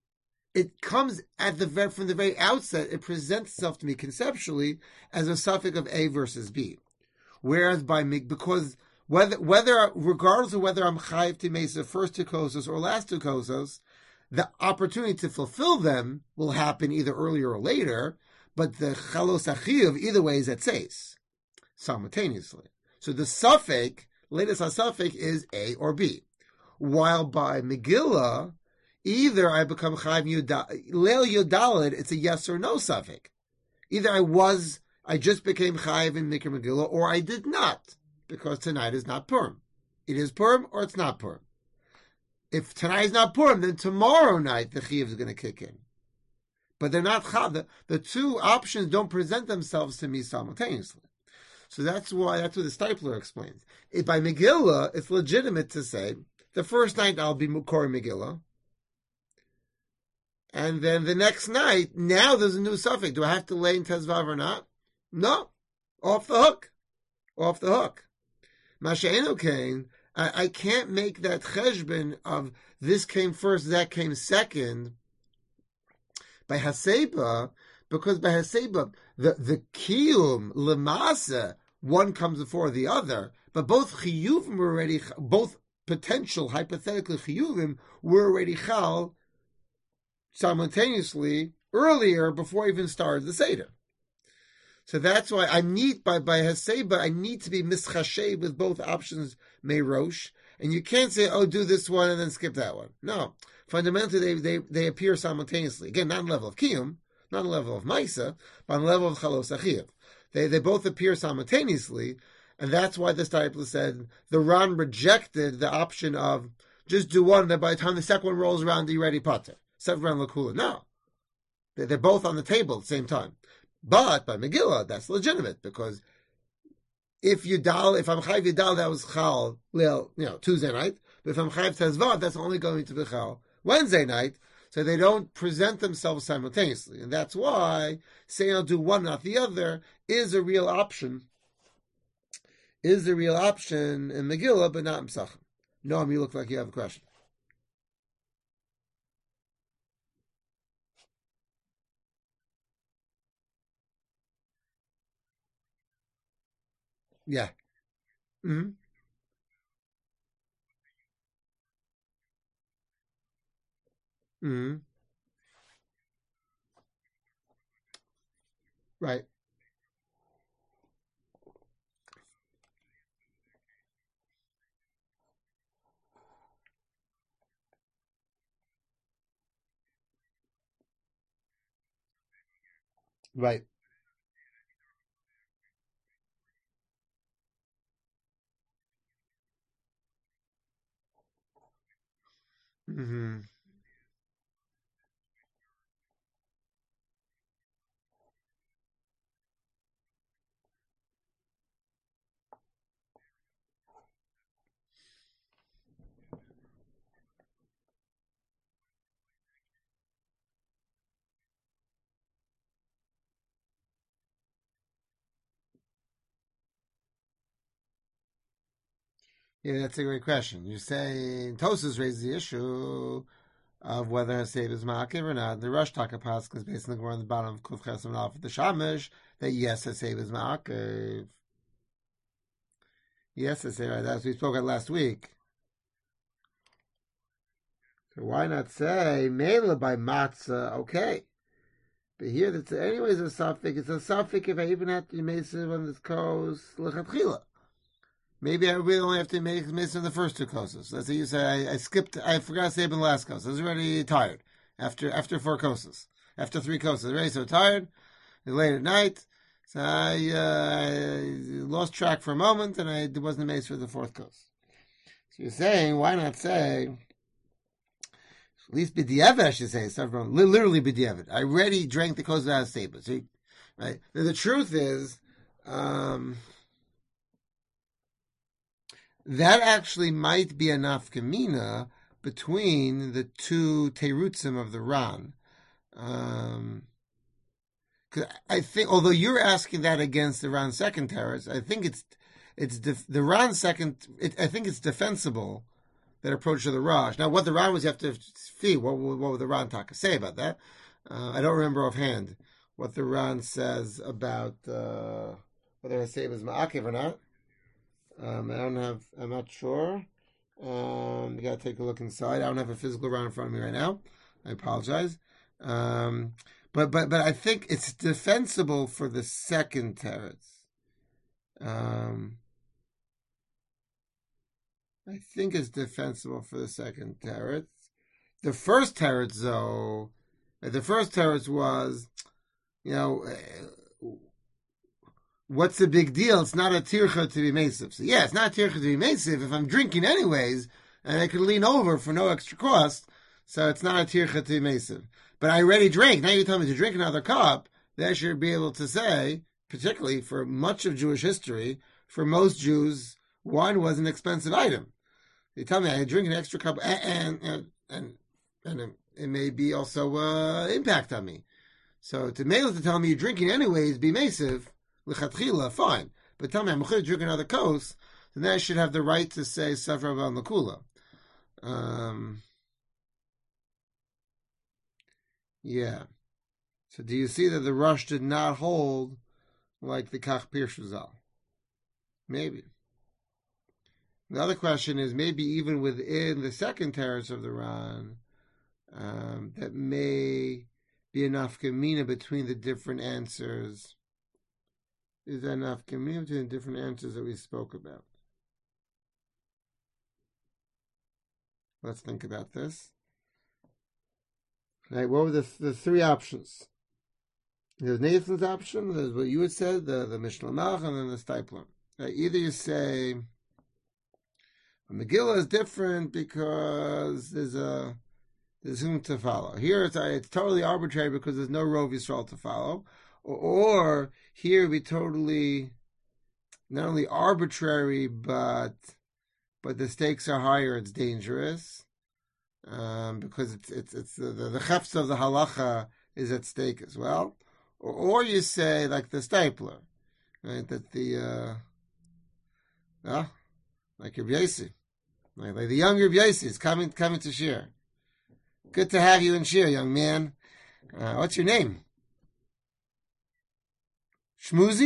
It comes at the very, from the very outset, it presents itself to me conceptually as a suffix of A versus B. Whereas by me, because whether, whether, regardless of whether I'm chayiv to mesa first two kosos or last two kosos, the opportunity to fulfill them will happen either earlier or later, but the chalos achiv, either way, is at seis, simultaneously. So the suffix, latest suffix, is A or B. While by Megillah, either I become chayiv Leil Yudalit, it's a yes or no suffix. Either I was, I just became chayiv in Mikra Megillah, or I did not, because tonight is not Purim. It is Purim or it's not Purim. If tonight is not Purim, then tomorrow night the chiyuv is going to kick in. But they're not chal. The, the two options don't present themselves to me simultaneously. So that's why, that's what the Stipler explains. If by Megillah, it's legitimate to say, the first night I'll be Mukori Megillah, and then the next night, now there's a new suffix. Do I have to lay in Tezvav or not? No. Off the hook. Off the hook. Masha'enu Kain, I, I can't make that cheshbon of this came first, that came second, by Haseba, because by Haseba, the, the kiyum, lemasa, one comes before the other, but both chiyuvim were already, both potential, hypothetical chiyuvim were already chal simultaneously earlier before I even started the Seder. So that's why I need, by, by Haseba, I need to be mischashay with both options, meirosh, and you can't say, oh, do this one and then skip that one. No. Fundamentally, they, they, they appear simultaneously. Again, not on the level of Kiyum, not on the level of Maisa, but on the level of Chalos Achiv. They, they both appear simultaneously, and that's why the disciple said, the Ran rejected the option of just do one, and then by the time the second one rolls around, you're ready pater. Second round Lakula. No. They, they're both on the table at the same time. But by Megillah, that's legitimate, because if Yudal, if I'm Chayiv Yudal, that was Chal, you know, Tuesday night. But if I'm Chayiv Tezvav, that's only going to be Chal Wednesday night. So they don't present themselves simultaneously. And that's why saying I'll do one, not the other, is a real option. Is a real option in Megillah, but not in Pesachim. Noam, you look like you have a question. Yeah. Mm-hmm. Mm-hmm. Right. Right. Mm-hmm. Yeah, that's a great question. You're saying Tosus raises the issue of whether a save is makiv or not. The Rush Taka Pasuk is based on the Gemara on the bottom of Kuf Ches and Alpha the Shamish that yes, a save is makiv. Yes, I say right. That's what we spoke about last week. So why not say Mela by matzah? Okay, but here that's anyways a suffix. It's a suffix if I even have to make it on this coast lechatchila. Maybe I really only have to make mitzvah in the first two kosas. Let's say you say I, I skipped, I forgot to say it in the last kos. I was already tired after after four kosas, after three kosas. Already so tired. It's late at night, so I, uh, I lost track for a moment, and I wasn't amazed for the fourth kos. So you're saying, why not say at least b'diavad? I should say, literally b'diavad. I already drank the kos without a statement. So, right? Now, the truth is. Um, That actually might be a nafkamina between the two terutzim of the Ran. Um, cause I think, although you're asking that against the Ran second teretz, I think it's it's def, the Ran second. It, I think it's defensible that approach of the Raj. Now, what the Ran was, you have to see what, what would the Ran Taka say about that. Uh, I don't remember offhand what the Ran says about uh, whether a save is ma'akev or not. Um, I don't have, I'm not sure. Um, you gotta take a look inside. I don't have a physical round in front of me right now. I apologize. Um, but, but, but I think it's defensible for the second teretz. Um, I think it's defensible for the second teretz. The first teretz, though, the first teretz was, you know, what's the big deal? It's not a tircha to be mesiv. So yeah, it's not a tircha to be mesiv if I'm drinking anyways, and I could lean over for no extra cost. So it's not a tircha to be mesiv. But I already drank. Now you tell me to drink another cup. They should be able to say, particularly for much of Jewish history, for most Jews, wine was an expensive item. You tell me I drink an extra cup, and and and, and it, it may be also uh, impact on me. So to mail to tell me you're drinking anyways, be mesiv. L'chatchila, fine. But tell me, I'm going to drink another kos, then I should have the right to say Safra Val Nakula. Um, yeah. So do you see that the Rush did not hold like the Kach Pirshuzal? Maybe. The other question is maybe even within the second terrace of the Ran, um, that may be enough kamina between the different answers. Is there enough community in different answers that we spoke about? Let's think about this. Right, what were the, the three options? There's Nathan's option, there's what you had said, the, the Mishnah Mach, and then the Stipler. Right, either you say Megillah is different because there's a there's whom to follow. Here it's, it's totally arbitrary because there's no Rov Yisrael to follow. Or, or here we totally not only arbitrary, but but the stakes are higher. It's dangerous um, because it's it's it's the the, the chefs of the halacha is at stake as well. Or, or you say like the Stipler, right? That the uh, uh like Reb Yossi, like, like the younger Reb Yossi is coming coming to shir. Good to have you in shir, young man. Uh, what's your name? Shmuzi?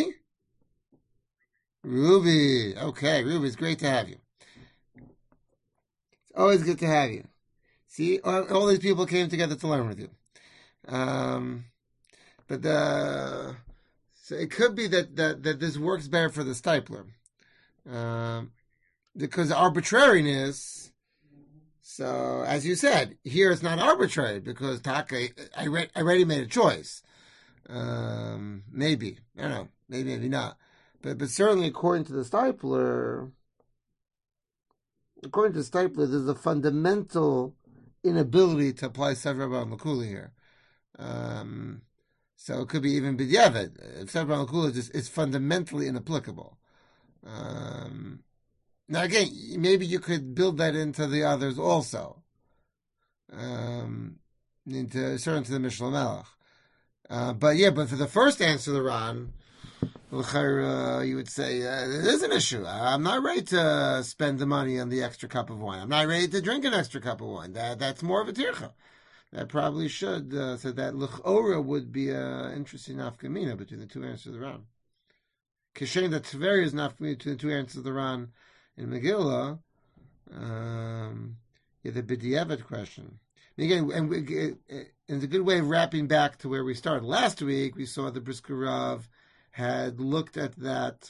Ruby. Okay, Ruby, it's great to have you. It's always good to have you. See, all, all these people came together to learn with you. Um, but the so it could be that, that, that this works better for the Stipler. Um, because arbitrariness, so as you said, here it's not arbitrary because Taka, I, re- I already made a choice. Um, maybe. I don't know. Maybe, maybe not. But but certainly according to the Stipler, according to the Stipler, there's a fundamental inability to apply Sefer Rabban Lakula here. Um, so it could be even B'diavad. Sefer Rabban Lakula is, is fundamentally inapplicable. Um, now again, maybe you could build that into the others also. Um, into certainly to the Mishnah Melech. Uh, but yeah, but for the first answer, the Ran, uh, you would say uh, it is an issue. I'm not ready to spend the money on the extra cup of wine. I'm not ready to drink an extra cup of wine. That that's more of a tircha. That probably should. Uh, so that l'chora would be an interesting nafkamina between the two answers of the Ran. Kishen that Tveria is nafkamina between the two answers of the Ran in Megillah. Um, yeah, the b'diavad question. And again, and, we, and it's a good way of wrapping back to where we started last week. We saw the Brisker Rav had looked at that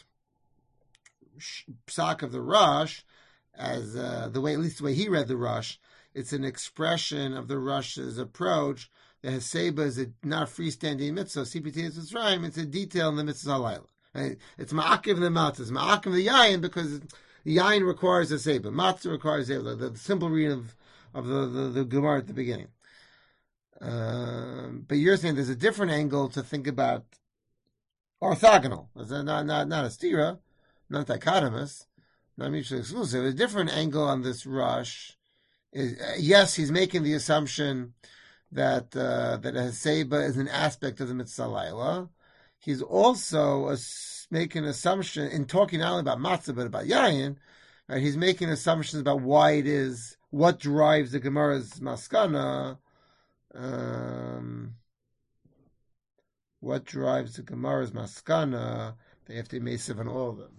psak of the Rush as uh, the way, at least the way he read the Rush. It's an expression of the Rush's approach. The Heseba is a not freestanding mitzvah. C P T is rhyme. It's a detail in the mitzvah halayla. Right? It's ma'akiv the matzah. It's ma'akiv the yayin because the yayin requires a Heseba. Matzah requires a Heseba. The, the simple reading of of the, the, the Gemara at the beginning. Um, but you're saying there's a different angle to think about orthogonal. It's not, not, not a stira, not dichotomous, not mutually exclusive. A different angle on this Rush is, uh, yes, he's making the assumption that uh, that a Heseba is an aspect of the Mitzvah Laila. He's also a, making an assumption, in talking not only about matzah, but about yayin, right? He's making assumptions about why it is, what drives the Gemara's maskana? Um, what drives the Gemara's maskana? They have to be mesiv on all of them.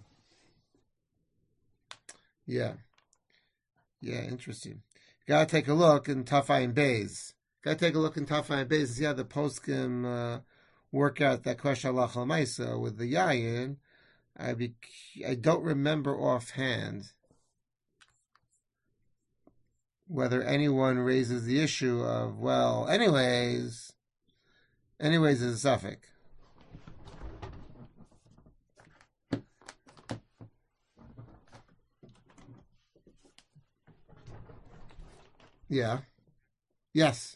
Yeah, yeah, interesting. Got to take a look in Tafayin Beis. Got to take a look in Tafayin Beis and see how the poskim uh, work out that question Allah Chamaisa with the yayin. I be, I don't remember offhand whether anyone raises the issue of, well, anyways, anyways is a suffix. Yeah. Yes.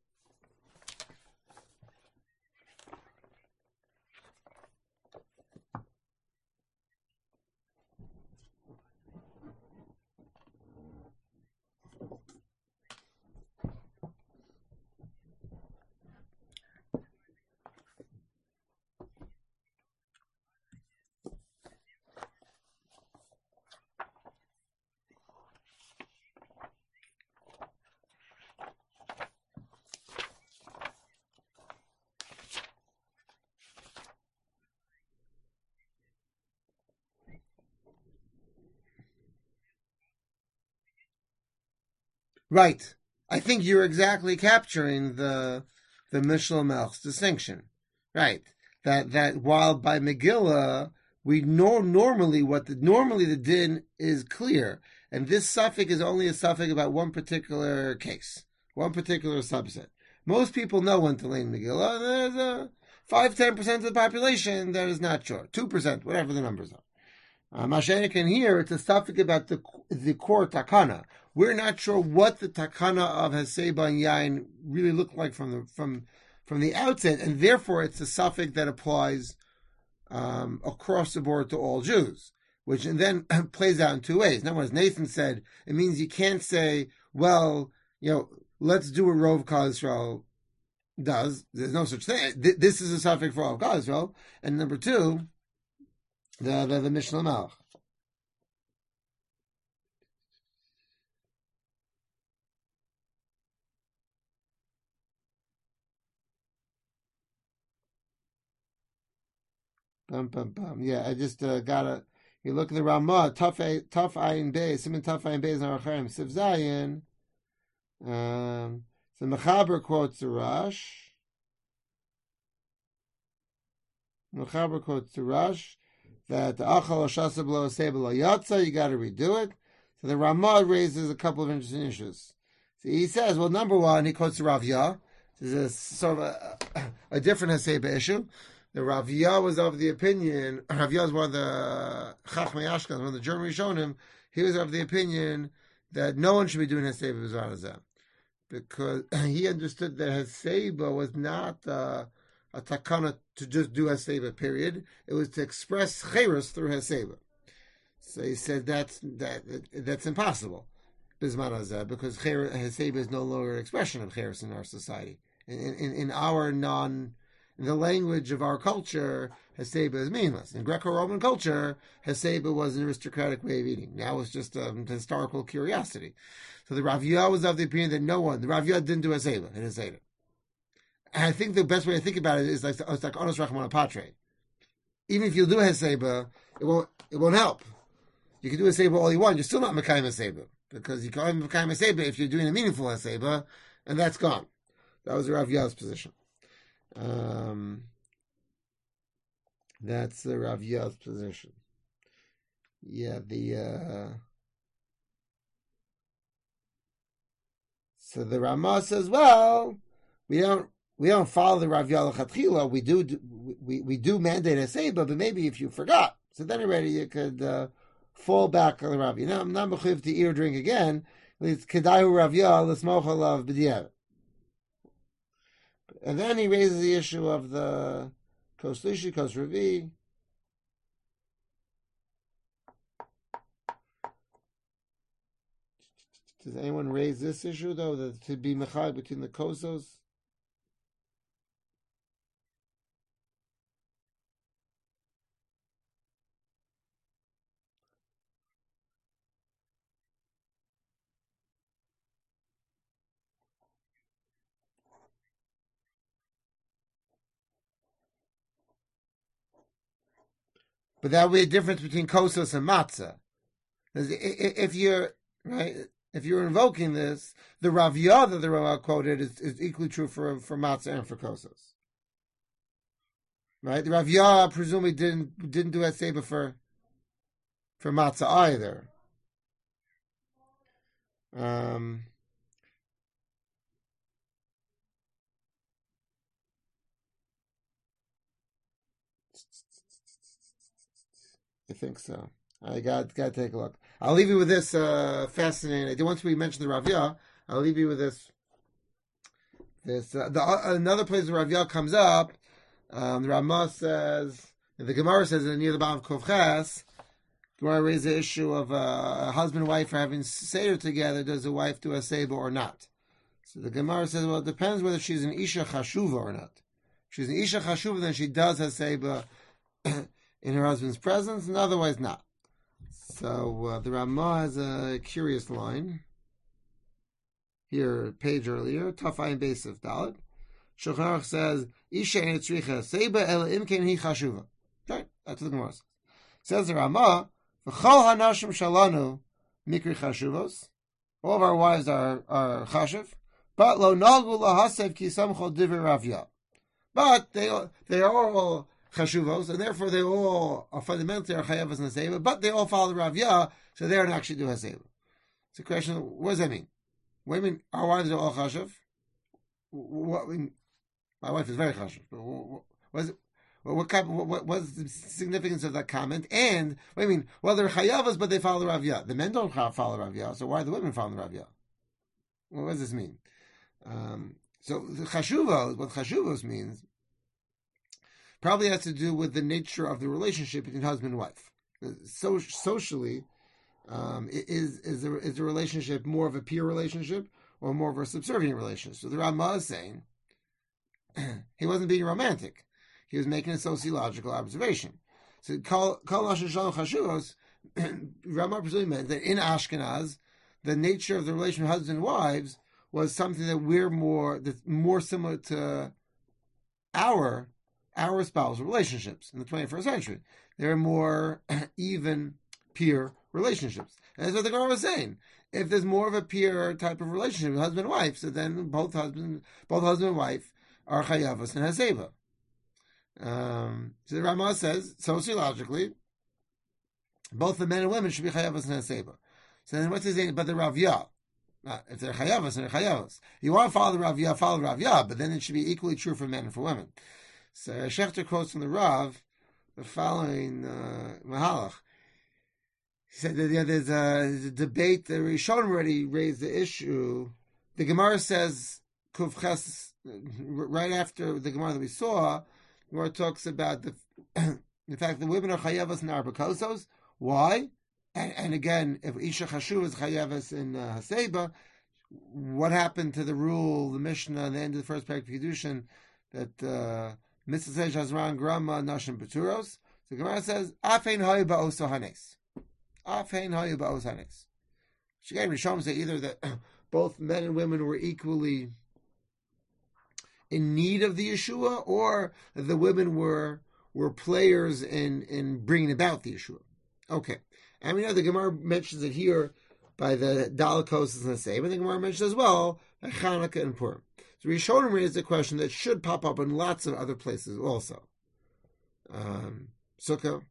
Right. I think you're exactly capturing the the Mishnah Melch's distinction. Right. That that while by Megillah we know normally what the normally the din is clear, and this suffix is only a suffix about one particular case, one particular subset. Most people know when to lane Megillah. There's a five, ten percent of the population that is not sure. Two percent, whatever the numbers are. Uh, Mashenik here, it's a suffix about the the core takana. We're not sure what the takana of Heseba and Yain really look like from the from from the outset, and therefore it's a suffix that applies um, across the board to all Jews, which then plays out in two ways. Now, as Nathan said, it means you can't say, well, you know, let's do what Rov Kal Yisrael does. There's no such thing. This is a suffix for Rov Kal Yisrael. And number two, the the, the Mishnah Melech. Bum, bum, bum. Yeah, I just uh, gotta. You look at the Ramah, tough, tough ayin beis, simon tough ayin beis narachem siv zayin. Um, so Mechaber quotes the Rush. Mechaber quotes the Rush that the achal shasa below sebelo yatsa. You got to redo it. So the Ramah raises a couple of interesting issues. So he says, well, number one, he quotes the Rav Yah. This is a, sort of a, a different Haseba issue. The Raviyah was of the opinion, Raviyah was one of the Chachmei Ashkenaz, one of the German Rishonim, he was of the opinion that no one should be doing Haseba B'Zman Hazeh, because he understood that Haseba was not uh, a takana to just do Haseba, period. It was to express Cheirus through Haseba. So he said that's, that, that's impossible, B'Zman Hazeh, because Haseba is no longer an expression of Cheirus in our society. In, in, in our non... In the language of our culture, Haseba is meaningless. In Greco-Roman culture, Haseba was an aristocratic way of eating. Now it's just a um, historical curiosity. So the Raviyah was of the opinion that no one, the Raviyah didn't do Haseba in his Seder. And I think the best way to think about it is like, it's like Onos Rachmana Patre. Even if you do Haseba, it won't, it won't help. You can do Haseba all you want, you're still not Mekayim Haseba. Because you can't Mekayim Haseba if you're doing a meaningful Haseba, and that's gone. That was the Raviyah's position. Um, that's the Raviyah's position. Yeah, the uh, so the Ramah says, well, we don't we don't follow the Raviyah L'Chatchila. We do we we do mandate a Seba, but maybe if you forgot, so then already you could uh, fall back on the Raviyah. Now I'm not mechuyev to eat or drink again. It's kedayu Raviyah l'smoch alav b'diavad. And then he raises the issue of the Kos Lishi, Kos Revi. Does anyone raise this issue, though, that to be mechag between the Kosos? But that would be a difference between Kosos and Matzah. If you're, right, if you're invoking this, the Raviyah that the Ramah quoted is, is equally true for, for Matzah and for Kosos. Right? The Raviyah presumably didn't didn't do Haseba for for Matzah either. Um I think so. I got got to take a look. I'll leave you with this uh, fascinating. Once we mention the Raviyah, I'll leave you with this. This uh, the, uh, another place the Raviyah comes up. Um, the Ramah says, the Gemara says near the bottom of Kovches, Gemara raises the issue of uh, a husband and wife are having seder together. Does the wife do a seba or not? So the Gemara says, well, it depends whether she's an isha chashuva or not. If she's an isha chashuva, then she does a seba in her husband's presence, and otherwise not. So uh, the Ramah has a curious line here, page earlier, Tafayin Beis of Dalet. Shulchan Aruch says, "Isha ein tzricha seba ela imken hi chashuva." Okay, that's what the Gemara says. Says the Ramah, "V'chol hanashim shalanu mikri chashuvos." All of our wives are are chashuv, but lo nagu lahasev ki samchol divrei Raviyah. But they they are all chashuvos, and therefore they all are fundamentally are chayavas and haseba, but they all follow the Raviyah, so they don't actually do haseba. It's a question. What does that mean? What do you mean? Our wives are all chashuv? What? I mean, my wife is very chashuv. What, what, what, what, kind, what, what what's the significance of that comment? And what do you mean? Well, they're chayavas, but they follow the Raviyah. The men don't follow the Raviyah, so why are the women following the Raviyah? Well, what does this mean? Um, so the chashuvos, what chashuvos means, probably has to do with the nature of the relationship between husband and wife. So socially, um, is is the, is the relationship more of a peer relationship or more of a subservient relationship? So the Ramah is saying he wasn't being romantic; he was making a sociological observation. So kol lashon shalom chashuvos, Ramah presumably meant that in Ashkenaz, the nature of the relation of husbands and wives was something that we're more that's more similar to our. our spousal relationships in the twenty-first century. They're more even peer relationships. And that's what the Gemara was saying. If there's more of a peer type of relationship with husband and wife, so then both husband, both husband and wife are chayavas and haseva. Um, so the Ramah says, sociologically, both the men and women should be chayavas and haseva. So then what's he saying about the Raviyah? Uh, if they're chayavas, they're chayavas. You want to follow the Rav Yah, follow the Rav Yah, but then it should be equally true for men and for women. So Shechter quotes from the Rav the following uh, mahalach. He said that yeah, there's, a, there's a debate. The Rishon already raised the issue. The Gemara says Kuf Ches, right after the Gemara that we saw, the Gemara talks about the the fact that women are chayavas in arba kosos. Why? And, and again, if Isha Chashuv is chayavas in uh, Haseba, what happened to the rule, the Mishnah, at the end of the first parak of Kedushin, that Mitzvah Hazran Grama Nashim Beturos? The Gemara says, Afein Hayu Ba'oso Hanes. Afein Hayu Ba'oso Hanes. Which again, Rishon say either that both men and women were equally in need of the Yeshua, or the women were were players in, in bringing about the Yeshua. Okay. And we know the Gemara mentions it here by the Dalakos and the same, and the Gemara mentions as well by Chanukah and Purim. So Rishonim raised a question that should pop up in lots of other places also. Um, Sukkah,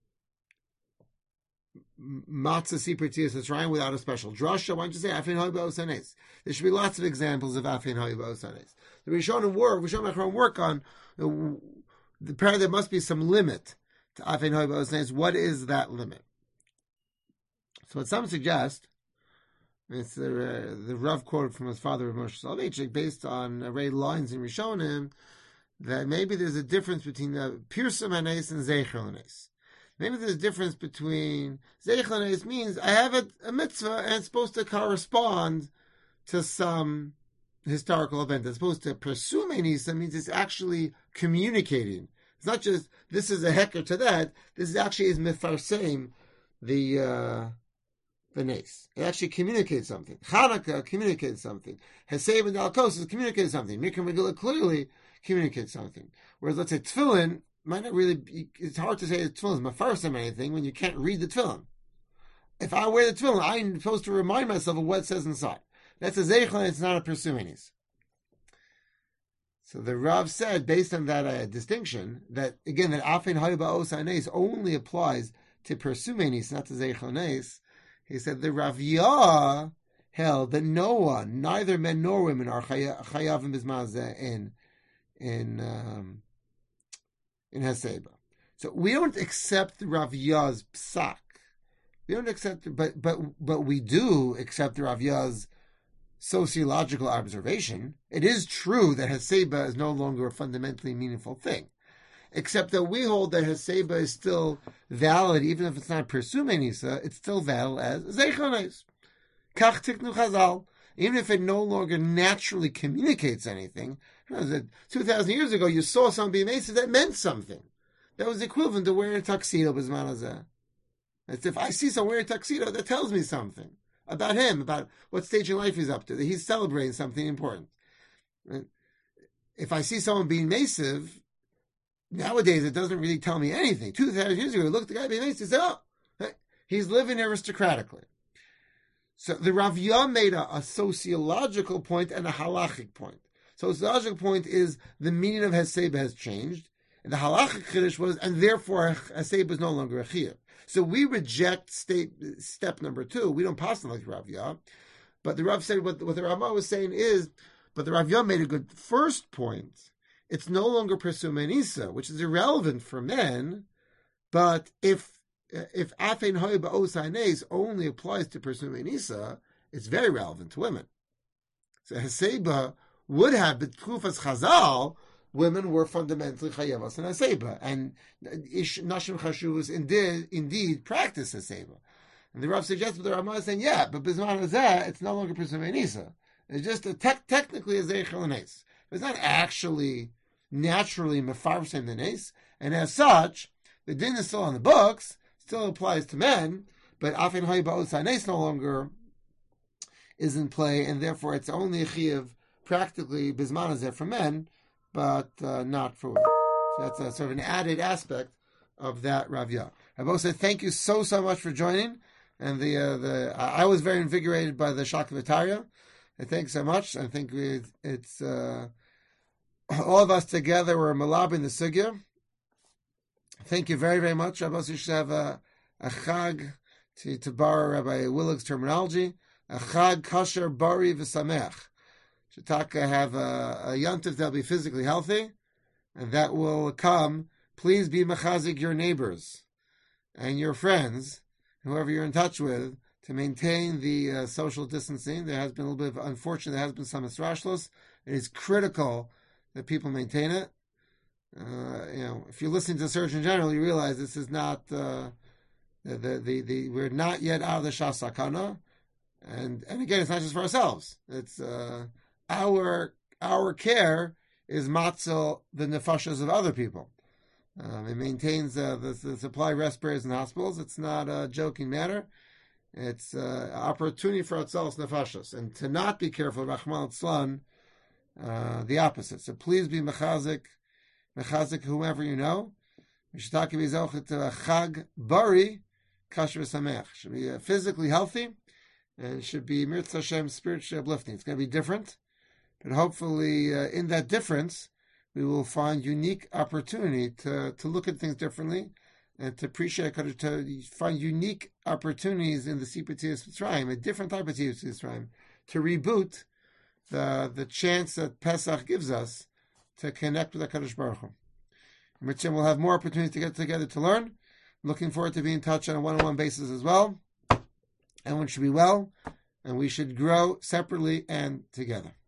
Matzah Sipur Tiyas Mitzrayim without a special drasha. Why don't you say Afin Hayu Ba'os Hanes? There should be lots of examples of Afin Hayu Ba'os Hanes. The Rishonim work, Rishonim work on you know, apparently there must be some limit to Afin Hayu Ba'os Hanes. What is that limit? So what some suggest, it's the uh, the Rav quote from his father Moshe Soloveitchik, based on arrayed lines in Rishonim, that maybe there's a difference between the Pirsum Hanes and Zeicher Hanes. Maybe there's a difference between Zeicher Hanes means I have a, a mitzvah and it's supposed to correspond to some historical event. As opposed to Pirsum Hanes means it's actually communicating. It's not just this is a hecker to that. This is actually is mifarsem the. Uh, The nace. It actually communicates something. Chanukah communicates something. Heseb and Dalkos communicates something. Mikra Megillah clearly communicates something. Whereas, let's say, Tefillin might not really be, it's hard to say that Tefillin is Mefarsim or anything when you can't read the Tefillin. If I wear the Tefillin, I'm supposed to remind myself of what it says inside. That's a Zeichel, it's not a Persumenis. So the Rav said, based on that uh, distinction, that, again, that Afin Hayu Ba'os Hanes only applies to Persumenis, not to Zeichel Nes. He said the Rav Yah held that no one, neither men nor women, are chayavim bismazeh in in um, in Haseba. So we don't accept Rav Yah's psak. We don't accept, but but but we do accept Rav Yah's sociological observation. It is true that Haseba is no longer a fundamentally meaningful thing. Except that we hold that Haseba is still valid, even if it's not Persume Nisa, it's still valid as Zeichones. Kach Tiknu Chazal. Even if it no longer naturally communicates anything. two thousand years ago, you saw someone being Mesa, that meant something. That was equivalent to wearing a tuxedo, Bisman Hazeh. As if I see someone wearing a tuxedo, that tells me something about him, about what stage in life he's up to, that he's celebrating something important. If I see someone being massive, nowadays, it doesn't really tell me anything. two thousand years ago, look at the guy being nice and said, oh, he's living aristocratically. So the Rav Yah made a, a sociological point and a halachic point. So the sociological point is the meaning of Haseba has changed. And the halachic chiddush was, and therefore Haseba is no longer a chiyuv. So we reject state, step number two. We don't pass on like Rav Yah. But the Rav said, what, what the Rama was saying is, but the Rav Yah made a good first point. It's no longer Persume Nisa, which is irrelevant for men, but if if Afein Hayu Ba'os Hanes only applies to Persume Nisa, it's very relevant to women. So Haseba would have, but Kufas Chazal, women were fundamentally Chayavas and Haseba, and Nashim Chashuvas indeed, indeed practice Haseba. And the Rav suggests, but the Ramah is saying, yeah, but Bisman Hazeh, it's no longer Persume Nisa. It's just a te- technically a Zeichel Nes. It's not actually naturally mefarsim the nes, and as such, the din is still on the books, still applies to men, but Afin Hayu Ba'os Hanes no longer is in play, and therefore it's only a chiyuv practically bisman hazeh for men, but uh, not for women. So that's a sort of an added aspect of that Rav Yah. Rabbi said, thank you so so much for joining, and the uh, the I was very invigorated by the Shakavataria. Thanks so much. I think we, it's. Uh, All of us together were malab in the sugya. Thank you very, very much. Rabbi, you should have a, a chag, to, to borrow Rabbi Willig's terminology, a Chag Kasher Bari V'Samech. Shataka have a, a Yontif that'll be physically healthy, and that will come. Please be mechazik your neighbors and your friends, whoever you're in touch with, to maintain the uh, social distancing. There has been a little bit of, unfortunately, there has been some esrashlos. It is critical that people maintain it. Uh, you know, if you're listening to Surgeon General, you realize this is not uh, the, the, the the we're not yet out of the Shas Sakana, and and again, it's not just for ourselves. It's uh, our our care is matzel the nefashos of other people. Um, it maintains uh, the, the supply of respirators in hospitals. It's not a joking matter. It's an uh, opportunity for ourselves nefashos, and to not be careful, Rachman Tzlan, uh, the opposite. So please be mechazik. Mechazik whomever you know. Mishtaki b'zochit to a chag bari kasher v'sameach. Should be uh, physically healthy and should be mirtz Hashem spiritually uplifting. It's going to be different, but hopefully uh, in that difference we will find unique opportunity to, to look at things differently and to appreciate, to find unique opportunities in the Sipur Tzias Mitzrayim, a different type of Tzias Mitzrayim, to reboot the the chance that Pesach gives us to connect with HaKadosh Baruch Hu. Mitzvah will have more opportunities to get together to learn. Looking forward to being in touch on a one-on-one basis as well. Everyone should be well, and we should grow separately and together.